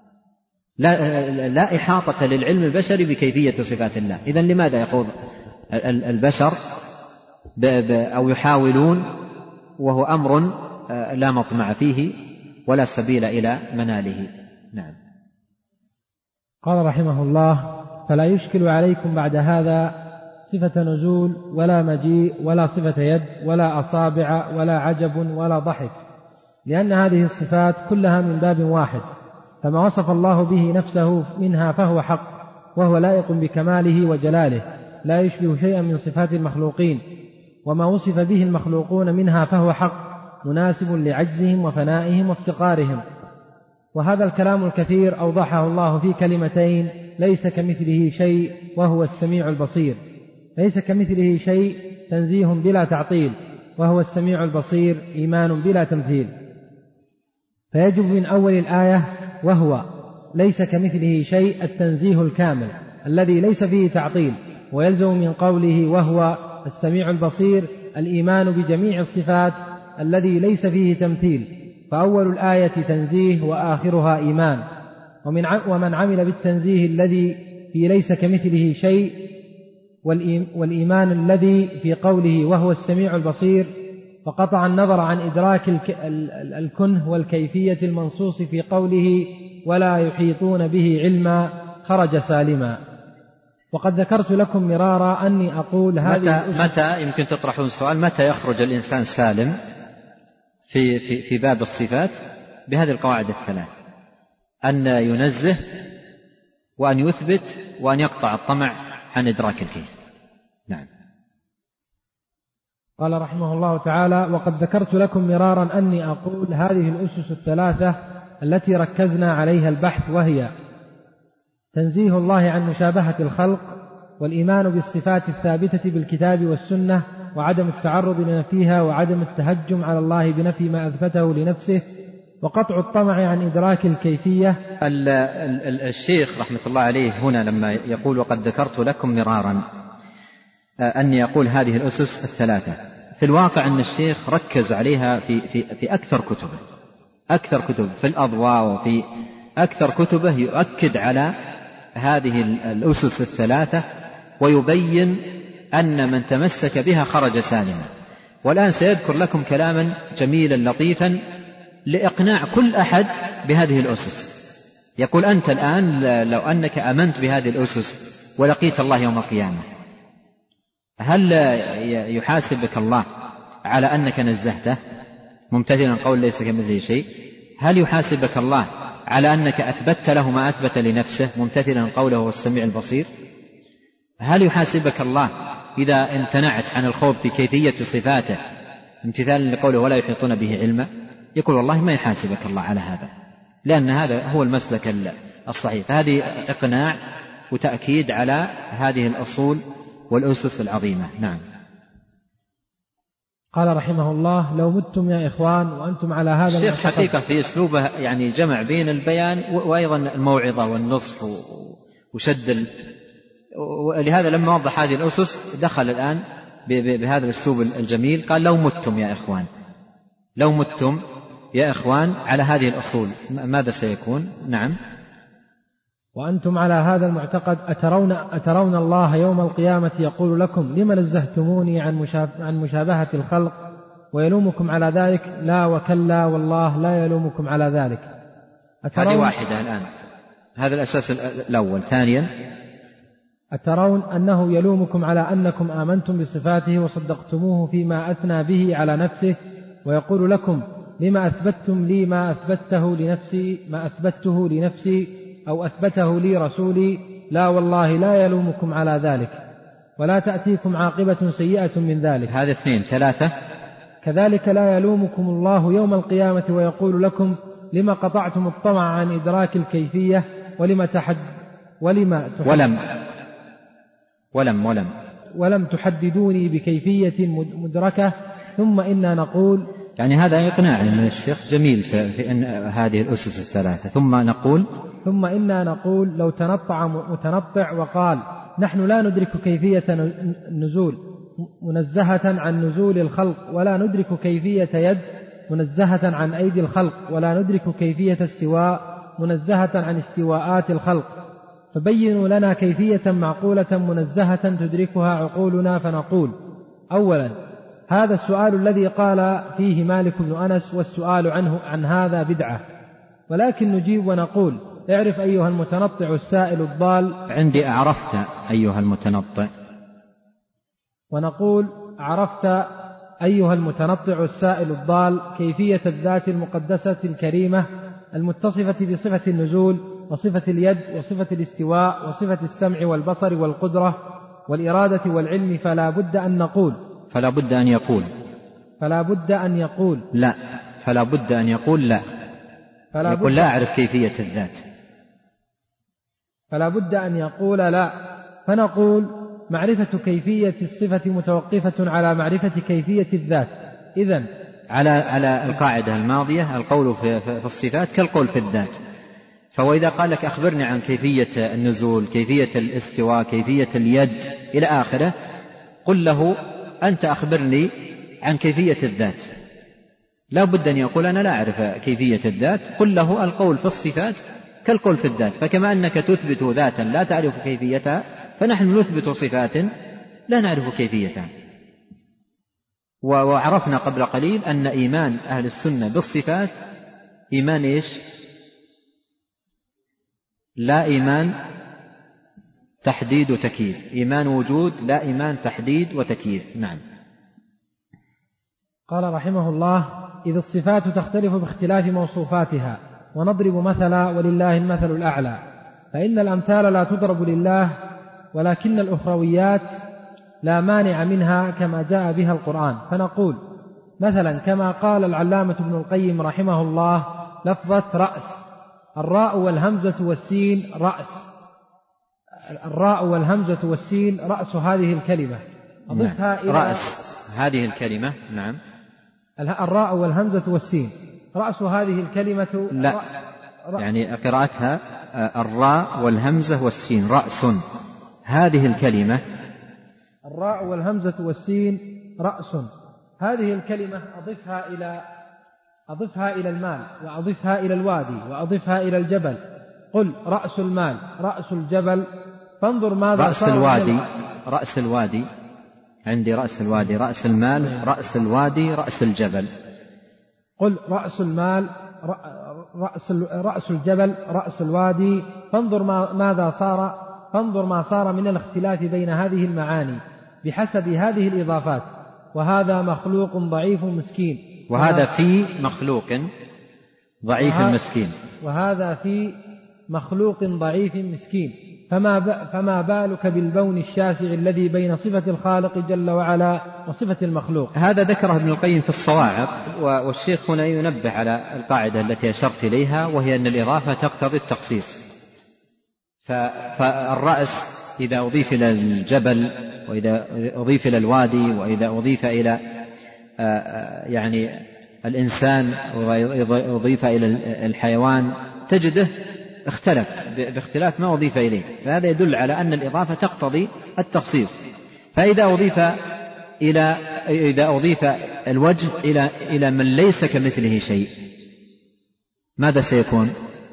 لا, لا إحاطة للعلم البشري بكيفية صفات الله. إذن لماذا يقول البشر أو يحاولون وهو أمر لا مطمع فيه ولا سبيل إلى مناله؟ نعم. قال رحمه الله فلا يشكل عليكم بعد هذا صفة نزول ولا مجيء ولا صفة يد ولا أصابع ولا عجب ولا ضحك، لأن هذه الصفات كلها من باب واحد، فما وصف الله به نفسه منها فهو حق وهو لائق بكماله وجلاله لا يشبه شيئا من صفات المخلوقين، وما وصف به المخلوقون منها فهو حق مناسب لعجزهم وفنائهم وافتقارهم. وهذا الكلام الكثير أوضحه الله في كلمتين ليس كمثله شيء وهو السميع البصير. ليس كمثله شيء تنزيه بلا تعطيل، وهو السميع البصير إيمان بلا تمثيل. فيجب من أول الآية وهو ليس كمثله شيء التنزيه الكامل الذي ليس فيه تعطيل، ويلزم من قوله وهو السميع البصير الإيمان بجميع الصفات الذي ليس فيه تمثيل، فأول الآية تنزيه وآخرها إيمان. ومن ومن عمل بالتنزيه الذي في ليس كمثله شيء والإيمان الذي في قوله وهو السميع البصير فقطع النظر عن إدراك الكنه والكيفية المنصوص في قوله ولا يحيطون به علما خرج سالما. وقد ذكرت لكم مرارا أني أقول هذه متى, متى يمكن تطرحون سؤال متى يخرج الإنسان سالم في, في, في باب الصفات بهذه القواعد الثلاث: أن ينزه وأن يثبت وأن يقطع الطمع عن إدراك الكيف. نعم. قال رحمه الله تعالى وقد ذكرت لكم مرارا أني أقول هذه الأسس الثلاثة التي ركزنا عليها البحث، وهي تنزيه الله عن مشابهة الخلق، والإيمان بالصفات الثابتة بالكتاب والسنة، وعدم التعرض لنفيها، وعدم التهجم على الله بنفي ما أثبته لنفسه، وقطع الطمع عن إدراك الكيفية. الشيخ رحمة الله عليه هنا لما يقول وقد ذكرت لكم مرارا أني يقول هذه الأسس الثلاثة، في الواقع أن الشيخ ركز عليها في, في, في أكثر كتبه أكثر كتب في الأضواء وفي أكثر كتبه يؤكد على هذه الأسس الثلاثة ويبين أن من تمسك بها خرج سالما. والآن سيذكر لكم كلاما جميلا لطيفا لإقناع كل أحد بهذه الأسس. يقول أنت الآن لو أنك آمنت بهذه الأسس ولقيت الله يوم القيامة، هل يحاسبك الله على أنك نزهته ممتثلا قول ليس كمثله شيء؟ هل يحاسبك الله على أنك أثبت له ما أثبت لنفسه ممتثلا قوله هو السميع البصير؟ هل يحاسبك الله إذا امتنعت عن الخوض في كيفية صفاته امتثالا لقوله ولا يحيطون به علما؟ يقول والله ما يحاسبك الله على هذا، لأن هذا هو المسلك الصحيح. فهذه إقناع وتأكيد على هذه الأصول والأسس العظيمة. نعم. قال رحمه الله لو متم يا إخوان وأنتم على هذا الشيخ حقيقة في أسلوبه يعني جمع بين البيان وأيضا الموعظة والنصح وشد ال... ولهذا لما وضح هذه الأسس دخل الآن بهذا الأسلوب الجميل، قال لو متم يا إخوان لو متم يا إخوان على هذه الأصول ماذا سيكون؟ نعم. وأنتم على هذا المعتقد أترون, أترون الله يوم القيامة يقول لكم لما نزهتموني عن, عن مشابهة الخلق ويلومكم على ذلك؟ لا وكلا والله لا يلومكم على ذلك، هذه واحدة الآن، هذا الأساس الأول. ثانيا: أترون أنه يلومكم على أنكم آمنتم بصفاته وصدقتموه فيما أثنى به على نفسه، ويقول لكم: لما أثبتتم لي ما أثبته لنفسي ما أثبته لنفسي أو أثبته لي رسولي؟ لا والله لا يلومكم على ذلك، ولا تأتيكم عاقبة سيئة من ذلك. هذا اثنين. ثلاثة: كذلك لا يلومكم الله يوم القيامة ويقول لكم: لما قطعتم الطمع عن إدراك الكيفية ولما تحد ولما تحد ولم ولم ولم ولم تحددوني بكيفية مدركة. ثم إنا نقول، يعني هذا إقناع من الشيخ جميل في أن هذه الأسس الثلاثة. ثم نقول ثم إنا نقول لو تنطع متنطع وقال: نحن لا ندرك كيفية النزول منزهة عن نزول الخلق، ولا ندرك كيفية يد منزهة عن أيدي الخلق، ولا ندرك كيفية استواء منزهة عن استواءات الخلق، فبينوا لنا كيفية معقولة منزهة تدركها عقولنا. فنقول: أولا، هذا السؤال الذي قال فيه مالك بن أنس والسؤال عنه عن هذا بدعة. ولكن نجيب ونقول: اعرف أيها المتنطع السائل الضال. عندي أعرفت أيها المتنطع. ونقول: عرفت أيها المتنطع السائل الضال كيفية الذات المقدسة الكريمة المتصفة بصفة النزول وصفة اليد وصفة الاستواء وصفة السمع والبصر والقدرة والإرادة والعلم. فلا بد أن نقول فلا بد أن يقول فلا بد أن يقول لا فلا بد أن يقول لا فلا يقول لا أعرف كيفية الذات. فلا بد أن يقول لا. فنقول: معرفة كيفية الصفة متوقفة على معرفة كيفية الذات. إذن على على القاعدة الماضية القول في, في الصفات كالقول في الذات. فوإذا قال لك أخبرني عن كيفية النزول، كيفية الاستواء، كيفية اليد إلى آخره، قل له: أنت أخبرني عن كيفية الذات. لا بد أن يقول: أنا لا أعرف كيفية الذات. قل له: القول في الصفات كالقول في الذات. فكما أنك تثبت ذاتا لا تعرف كيفيتها، فنحن نثبت صفات لا نعرف كيفيتها. وعرفنا قبل قليل أن إيمان أهل السنة بالصفات إيمان إيش؟ لا إيمان تحديد وتكييف، إيمان وجود لا إيمان تحديد وتكييف. نعم. قال رحمه الله: إذ الصفات تختلف باختلاف موصوفاتها. ونضرب مثلا ولله المثل الأعلى، فإن الأمثال لا تضرب لله، ولكن الأخرويات لا مانع منها كما جاء بها القرآن. فنقول مثلا كما قال العلامة ابن القيم رحمه الله: لفظة رأس، الراء والهمزة والسين رأس، الراء والهمزة والسين رأس هذه الكلمة. أضفها نعم. إلى رأس هذه الكلمة. نعم. الراء والهمزة والسين رأس هذه الكلمة. لا رأ... يعني قراءتها الراء والهمزة والسين رأس هذه الكلمة. الراء والهمزة والسين رأس هذه الكلمة. أضفها إلى أضفها إلى المال، وأضفها إلى الوادي، وأضفها إلى الجبل. قل: رأس المال، رأس الجبل. فانظر ماذا رأس الوادي. رأس الوادي عندي رأس الوادي، رأس المال، رأس الوادي، رأس الجبل. قل: رأس المال، رأس رأس الجبل، رأس الوادي. فانظر ما ماذا صار فانظر ما صار من الاختلاف بين هذه المعاني بحسب هذه الإضافات. وهذا مخلوق ضعيف مسكين. وهذا في مخلوق ضعيف مسكين. وهذا في مخلوق ضعيف مسكين. فما, فما بالك بالبون الشاسع الذي بين صفة الخالق جل وعلا وصفة المخلوق. هذا ذكره ابن القيم في الصواعق، والشيخ هنا ينبه على القاعدة التي أشرت إليها، وهي أن الإضافة تقتضي التخصيص. فالرأس إذا أضيف إلى الجبل، وإذا أضيف إلى الوادي، وإذا أضيف إلى يعني الإنسان، وأضيف إلى الحيوان، تجده اختلف باختلاف ما أضيف إليه. فهذا يدل على أن الإضافة تقتضي التخصيص. فإذا أضيف إلى إذا أضيف الوجه إلى إلى من ليس كمثله شيء، ماذا سيكون؟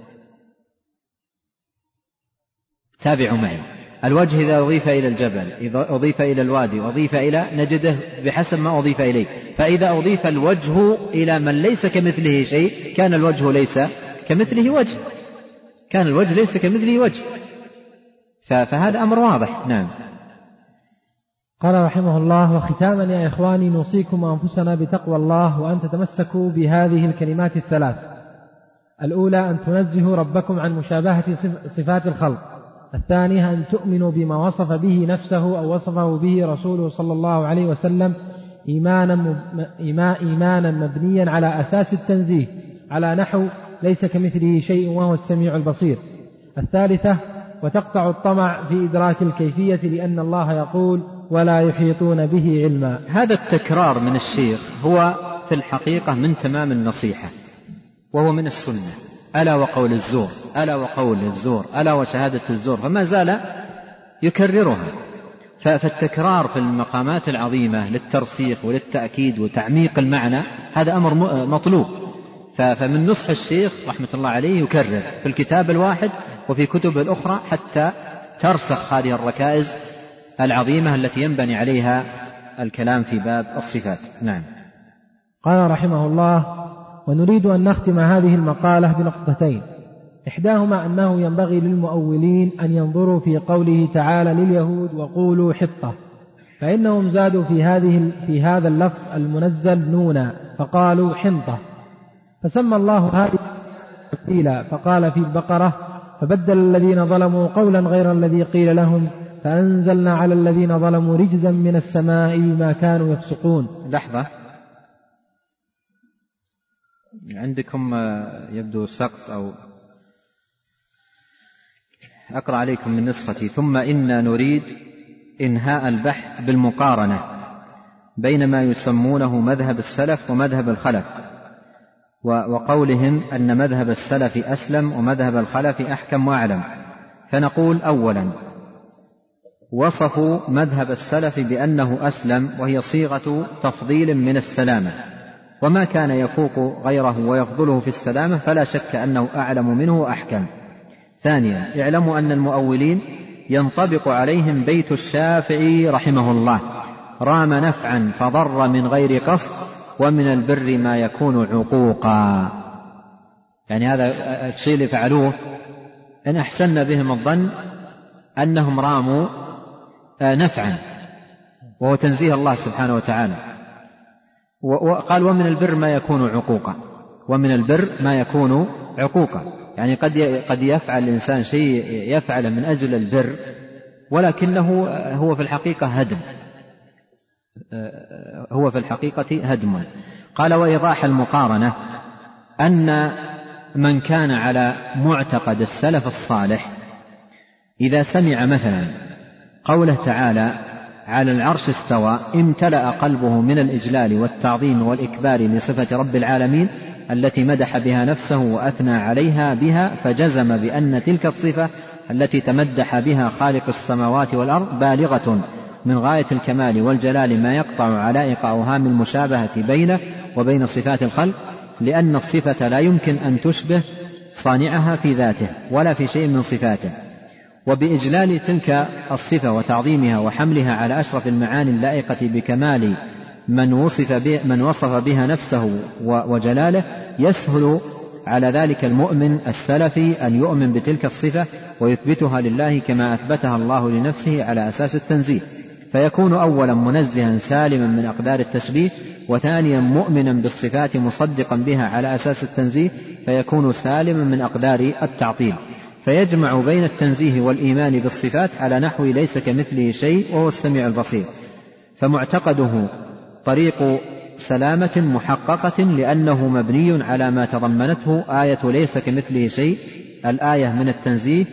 تابعوا معي. الوجه إذا أضيف إلى الجبل، إذا أضيف إلى الوادي، أضيف إلى، نجده بحسب ما أضيف إليه. فإذا أضيف الوجه إلى من ليس كمثله شيء كان الوجه ليس كمثله وجه، كان الوجه ليس كمثله وجه، فهذا أمر واضح. نعم. قال رحمه الله: وختاما يا إخواني نوصيكم أنفسنا بتقوى الله، وأن تتمسكوا بهذه الكلمات الثلاث: الأولى أن تنزهوا ربكم عن مشابهة صفات الخلق، الثانية أن تؤمنوا بما وصف به نفسه أو وصفه به رسوله صلى الله عليه وسلم إيمانا, إيمانا مبنيا على أساس التنزيه على نحو ليس كمثله شيء وهو السميع البصير، الثالثة وتقطع الطمع في إدراك الكيفية لأن الله يقول ولا يحيطون به علما. هذا التكرار من الشيخ هو في الحقيقة من تمام النصيحة، وهو من السنة: ألا وقول الزور، ألا وقول الزور، ألا وشهادة الزور، فما زال يكررها. فالتكرار في المقامات العظيمة للترسيخ وللتأكيد وتعميق المعنى هذا أمر مطلوب. فمن نصح الشيخ رحمة الله عليه يكرر في الكتاب الواحد وفي كتب الأخرى حتى ترسخ هذه الركائز العظيمة التي ينبني عليها الكلام في باب الصفات. نعم. قال رحمه الله: ونريد أن نختم هذه المقالة بنقطتين: إحداهما أنه ينبغي للمؤولين أن ينظروا في قوله تعالى لليهود وقولوا حطة، فإنهم زادوا في, هذه في هذا اللفظ المنزل نونا فقالوا حنطة، فسمى الله هذه تبديلا فقال في البقرة: فبدل الذين ظلموا قولا غير الذي قيل لهم فأنزلنا على الذين ظلموا رجزا من السماء بما كانوا يفسقون. لحظة، عندكم يبدو سقط أو أقرأ عليكم من نسختي: ثم إنا نريد إنهاء البحث بالمقارنة بين ما يسمونه مذهب السلف ومذهب الخلف، وقولهم أن مذهب السلف أسلم ومذهب الخلف أحكم وأعلم. فنقول: أولا، وصفوا مذهب السلف بأنه أسلم، وهي صيغة تفضيل من السلامة، وما كان يفوق غيره ويفضله في السلامة فلا شك أنه أعلم منه وأحكم. ثانيا، اعلموا أن المؤولين ينطبق عليهم بيت الشافعي رحمه الله: رام نفعا فضر من غير قصد، ومن البر ما يكون عقوقا. يعني هذا الشيء اللي فعلوه إن أحسن بهم الظن أنهم راموا نفعا، وهو تنزيه الله سبحانه وتعالى. وقال: ومن البر ما يكون عقوقا، ومن البر ما يكون عقوقا، يعني قد قد يفعل الإنسان شيء يفعله من أجل البر ولكنه هو في الحقيقة هدم، هو في الحقيقة هدم. قال: وإيضاح المقارنة أن من كان على معتقد السلف الصالح إذا سمع مثلا قوله تعالى على العرش استوى امتلأ قلبه من الإجلال والتعظيم والإكبار لصفة رب العالمين التي مدح بها نفسه وأثنى عليها بها، فجزم بأن تلك الصفة التي تمدح بها خالق السماوات والأرض بالغة من غاية الكمال والجلال ما يقطع علائق أوهام المشابهة بينه وبين صفات الخلق، لأن الصفة لا يمكن أن تشبه صانعها في ذاته ولا في شيء من صفاته. وبإجلال تلك الصفة وتعظيمها وحملها على أشرف المعاني اللائقة بكمال من وصف, به من وصف بها نفسه وجلاله، يسهل على ذلك المؤمن السلفي أن يؤمن بتلك الصفة ويثبتها لله كما أثبتها الله لنفسه على أساس التنزيه، فيكون أولا منزها سالما من أقدار التشبيه، وثانيا مؤمنا بالصفات مصدقا بها على أساس التنزيه فيكون سالما من أقدار التعطيل، فيجمع بين التنزيه والإيمان بالصفات على نحو ليس كمثله شيء وهو السميع البصير. فمعتقده طريق سلامة محققة لأنه مبني على ما تضمنته آية ليس كمثله شيء، الآية من التنزيه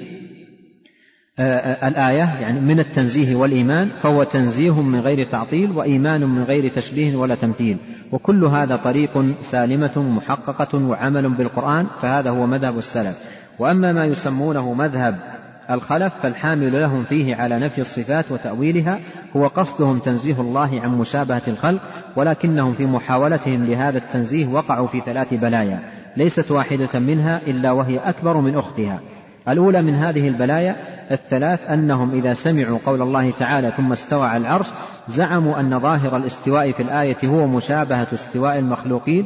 الآية يعني من التنزيه والإيمان، فهو تنزيه من غير تعطيل وإيمان من غير تشبيه ولا تمثيل، وكل هذا طريق سالمة محققة وعمل بالقرآن، فهذا هو مذهب السلف. وأما ما يسمونه مذهب الخلف فالحامل لهم فيه على نفي الصفات وتأويلها هو قصدهم تنزيه الله عن مشابهة الخلق، ولكنهم في محاولتهم لهذا التنزيه وقعوا في ثلاث بلايا ليست واحدة منها إلا وهي أكبر من أختها. الأولى من هذه البلايا الثلاث أنهم إذا سمعوا قول الله تعالى ثم استوى على العرش زعموا أن ظاهر الاستواء في الآية هو مشابهة استواء المخلوقين،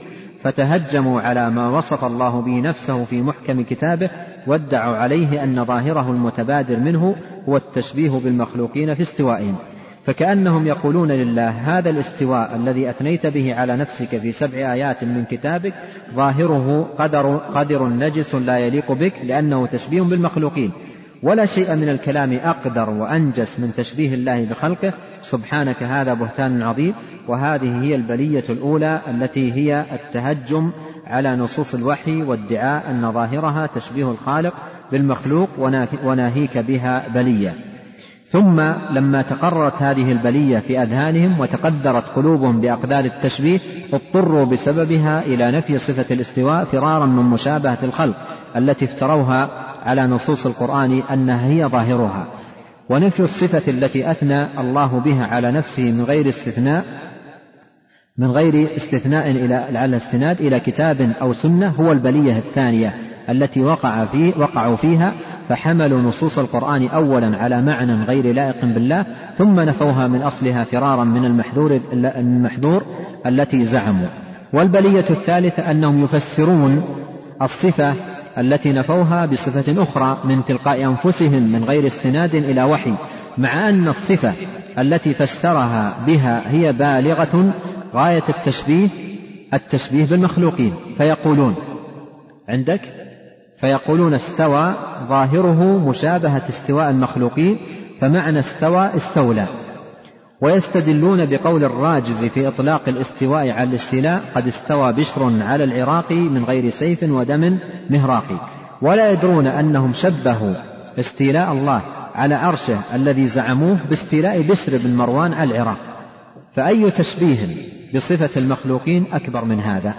فتهجموا على ما وصف الله به نفسه في محكم كتابه وادعوا عليه أن ظاهره المتبادر منه هو التشبيه بالمخلوقين في استوائهم، فكأنهم يقولون لله هذا الاستواء الذي أثنيت به على نفسك في سبع آيات من كتابك ظاهره قدر, قدر نجس لا يليق بك لأنه تشبيه بالمخلوقين، ولا شيء من الكلام أقدر وأنجس من تشبيه الله بخلقه، سبحانك هذا بهتان عظيم. وهذه هي البلية الأولى التي هي التهجم على نصوص الوحي وادعاء أن ظاهرها تشبيه الخالق بالمخلوق وناهيك بها بلية. ثم لما تقررت هذه البلية في أذهانهم وتقدرت قلوبهم بأقدار التشبيه اضطروا بسببها إلى نفي صفة الاستواء فرارا من مشابهة الخلق التي افتروها على نصوص القرآن أنها هي ظاهرها. ونفي الصفة التي أثنى الله بها على نفسه من غير استثناء من غير استثناء إلى على الاستناد إلى كتاب أو سنة هو البلية الثانية التي وقع فيه وقعوا فيها، فحملوا نصوص القرآن أولا على معنى غير لائق بالله ثم نفوها من أصلها فرارا من المحذور, المحذور التي زعموا. والبلية الثالثة أنهم يفسرون الصفة التي نفوها بصفة أخرى من تلقاء أنفسهم من غير استناد إلى وحي، مع أن الصفة التي فسرها بها هي بالغة غاية التشبيه التشبيه بالمخلوقين. فيقولون عندك فيقولون استوى ظاهره مشابهة استواء المخلوقين، فمعنى استوى استولى. ويستدلون بقول الراجز في إطلاق الاستواء على الاستيلاء قد استوى بشر على العراق من غير سيف ودم مهراق، ولا يدرون أنهم شبهوا استيلاء الله على عرشه الذي زعموه باستيلاء بشر بن مروان على العراق، فأي تشبيه بصفة المخلوقين أكبر من هذا؟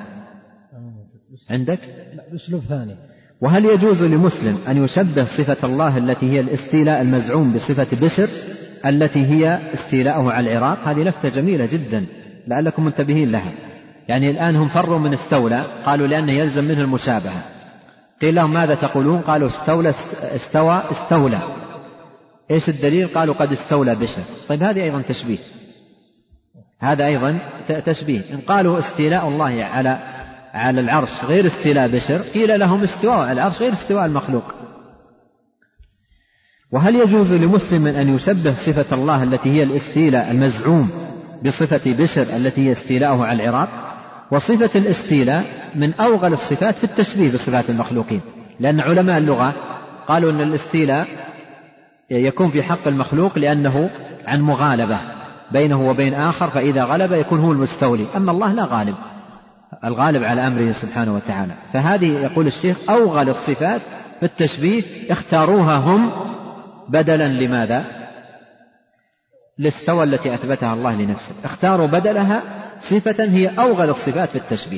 عندك؟ بأسلوب ثاني. وهل يجوز لمسلم أن يشبه صفة الله التي هي الاستيلاء المزعوم بصفة بشر التي هي استيلاءه على العراق؟ هذه لفتة جميلة جدا لعلكم منتبهين لها. يعني الآن هم فروا من استولى، قالوا لأنه يلزم منه المشابهة. قيل لهم ماذا تقولون؟ قالوا استولى استوى استولى. إيش الدليل؟ قالوا قد استولى بشر. طيب هذه أيضا تشبيه، هذا أيضا تشبيه. إن قالوا استيلاء الله على على العرش غير استيلاء بشر، قيل لهم استواء على العرش غير استواء المخلوق. وهل يجوز لمسلم أن يشبه صفة الله التي هي الاستيلاء المزعوم بصفة بشر التي هي استيلاءه على العراق؟ وصفة الاستيلاء من أوغل الصفات في التشبيه بصفات المخلوقين، لأن علماء اللغة قالوا أن الاستيلاء يكون في حق المخلوق لأنه عن مغالبة بينه وبين آخر، فإذا غلب يكون هو المستولي، أما الله لا غالب، الغالب على أمره سبحانه وتعالى. فهذه يقول الشيخ أوغل الصفات في التشبيه اختاروها هم بدلا لماذا؟ الاستوى التي أثبتها الله لنفسه، اختاروا بدلها صفة هي أوغل الصفات في التشبيه.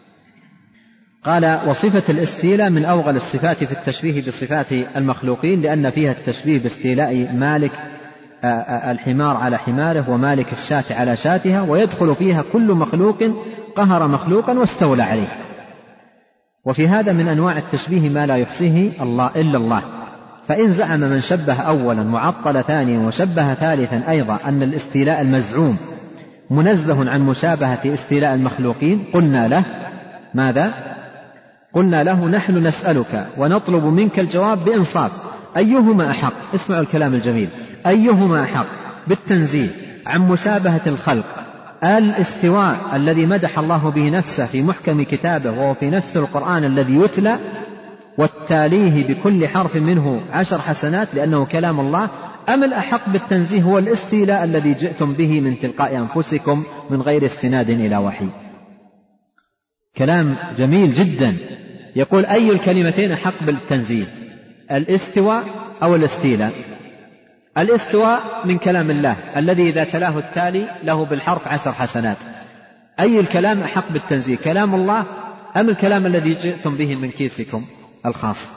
قال وصفة الاستيلاء من أوغل الصفات في التشبيه بصفات المخلوقين، لأن فيها التشبيه باستيلاء مالك الحمار على حماره ومالك الشاة على شاتها، ويدخل فيها كل مخلوق قهر مخلوقا واستولى عليه. وفي هذا من أنواع التشبيه ما لا يحصيه الله إلا الله. فإن زعم من شبه أولا وعطل ثانيا وشبه ثالثا أيضا أن الاستيلاء المزعوم منزه عن مشابهة استيلاء المخلوقين، قلنا له ماذا؟ قلنا له نحن نسألك ونطلب منك الجواب بإنصاف، أيهما أحق؟ اسمعوا الكلام الجميل، أيهما أحق بالتنزيه عن مشابهة الخلق، الاستواء الذي مدح الله به نفسه في محكم كتابه وهو في نفس القرآن الذي يتلى والتاليه بكل حرف منه عشر حسنات لأنه كلام الله، أم الأحق بالتنزيه هو الاستيلاء الذي جئتم به من تلقاء أنفسكم من غير استناد إلى وحي؟ كلام جميل جدا. يقول أي الكلمتين أحق بالتنزيه، الاستواء أو الاستيلاء؟ الاستواء من كلام الله الذي إذا تلاه التالي له بالحرف عشر حسنات. أي الكلام أحق بالتنزيه، كلام الله أم الكلام الذي جئتم به من كيسكم الخاص؟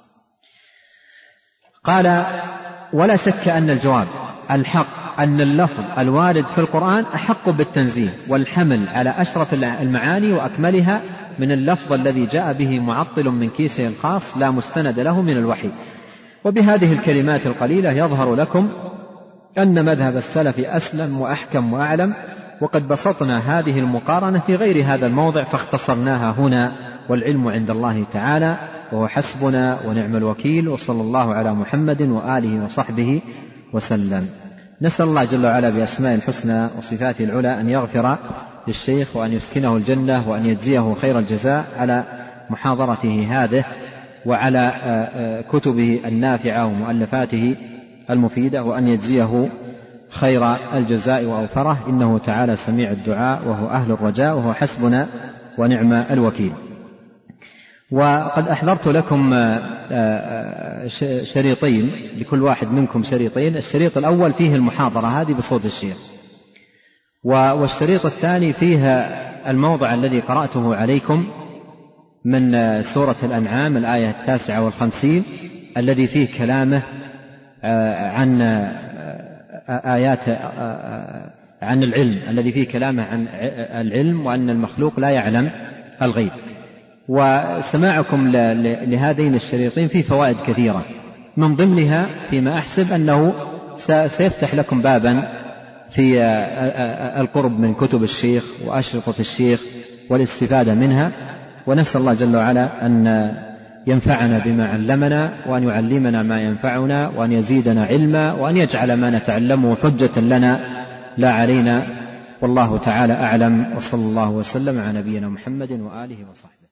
قال ولا شك أن الجواب الحق أن اللفظ الوارد في القرآن أحق بالتنزيه والحمل على أشرف المعاني وأكملها من اللفظ الذي جاء به معطل من كيسه الخاص لا مستند له من الوحي. وبهذه الكلمات القليلة يظهر لكم أن مذهب السلف أسلم وأحكم وأعلم، وقد بسطنا هذه المقارنة في غير هذا الموضع فاختصرناها هنا، والعلم عند الله تعالى وهو حسبنا ونعم الوكيل. وصلى الله على محمد وآله وصحبه وسلم. نسأل الله جل وعلا بأسماء الحسنى وصفاته العلى أن يغفر للشيخ وأن يسكنه الجنة وأن يجزيه خير الجزاء على محاضرته هذه وعلى كتبه النافعة ومؤلفاته المفيدة، وأن يجزيه خير الجزاء وأوفره، إنه تعالى سميع الدعاء وهو أهل الرجاء وهو حسبنا ونعم الوكيل. وقد أحضرت لكم شريطين، لكل واحد منكم شريطين. الشريط الأول فيه المحاضرة هذه بصوت الشيخ، والشريط الثاني فيها الموضع الذي قرأته عليكم من سورة الأنعام الآية التاسعة والخمسين، الذي فيه كلامه عن آيات عن العلم، الذي فيه كلامه عن العلم وأن المخلوق لا يعلم الغيب. وسماعكم لهذين الشريطين فيه فوائد كثيرة، من ضمنها فيما أحسب أنه سيفتح لكم بابا في القرب من كتب الشيخ وأشرطة الشيخ والاستفادة منها. ونسأل الله جل وعلا أن ينفعنا بما علمنا، وأن يعلمنا ما ينفعنا، وأن يزيدنا علما، وأن يجعل ما نتعلمه حجة لنا لا علينا. والله تعالى أعلم، وصلى الله وسلم على نبينا محمد وآله وصحبه.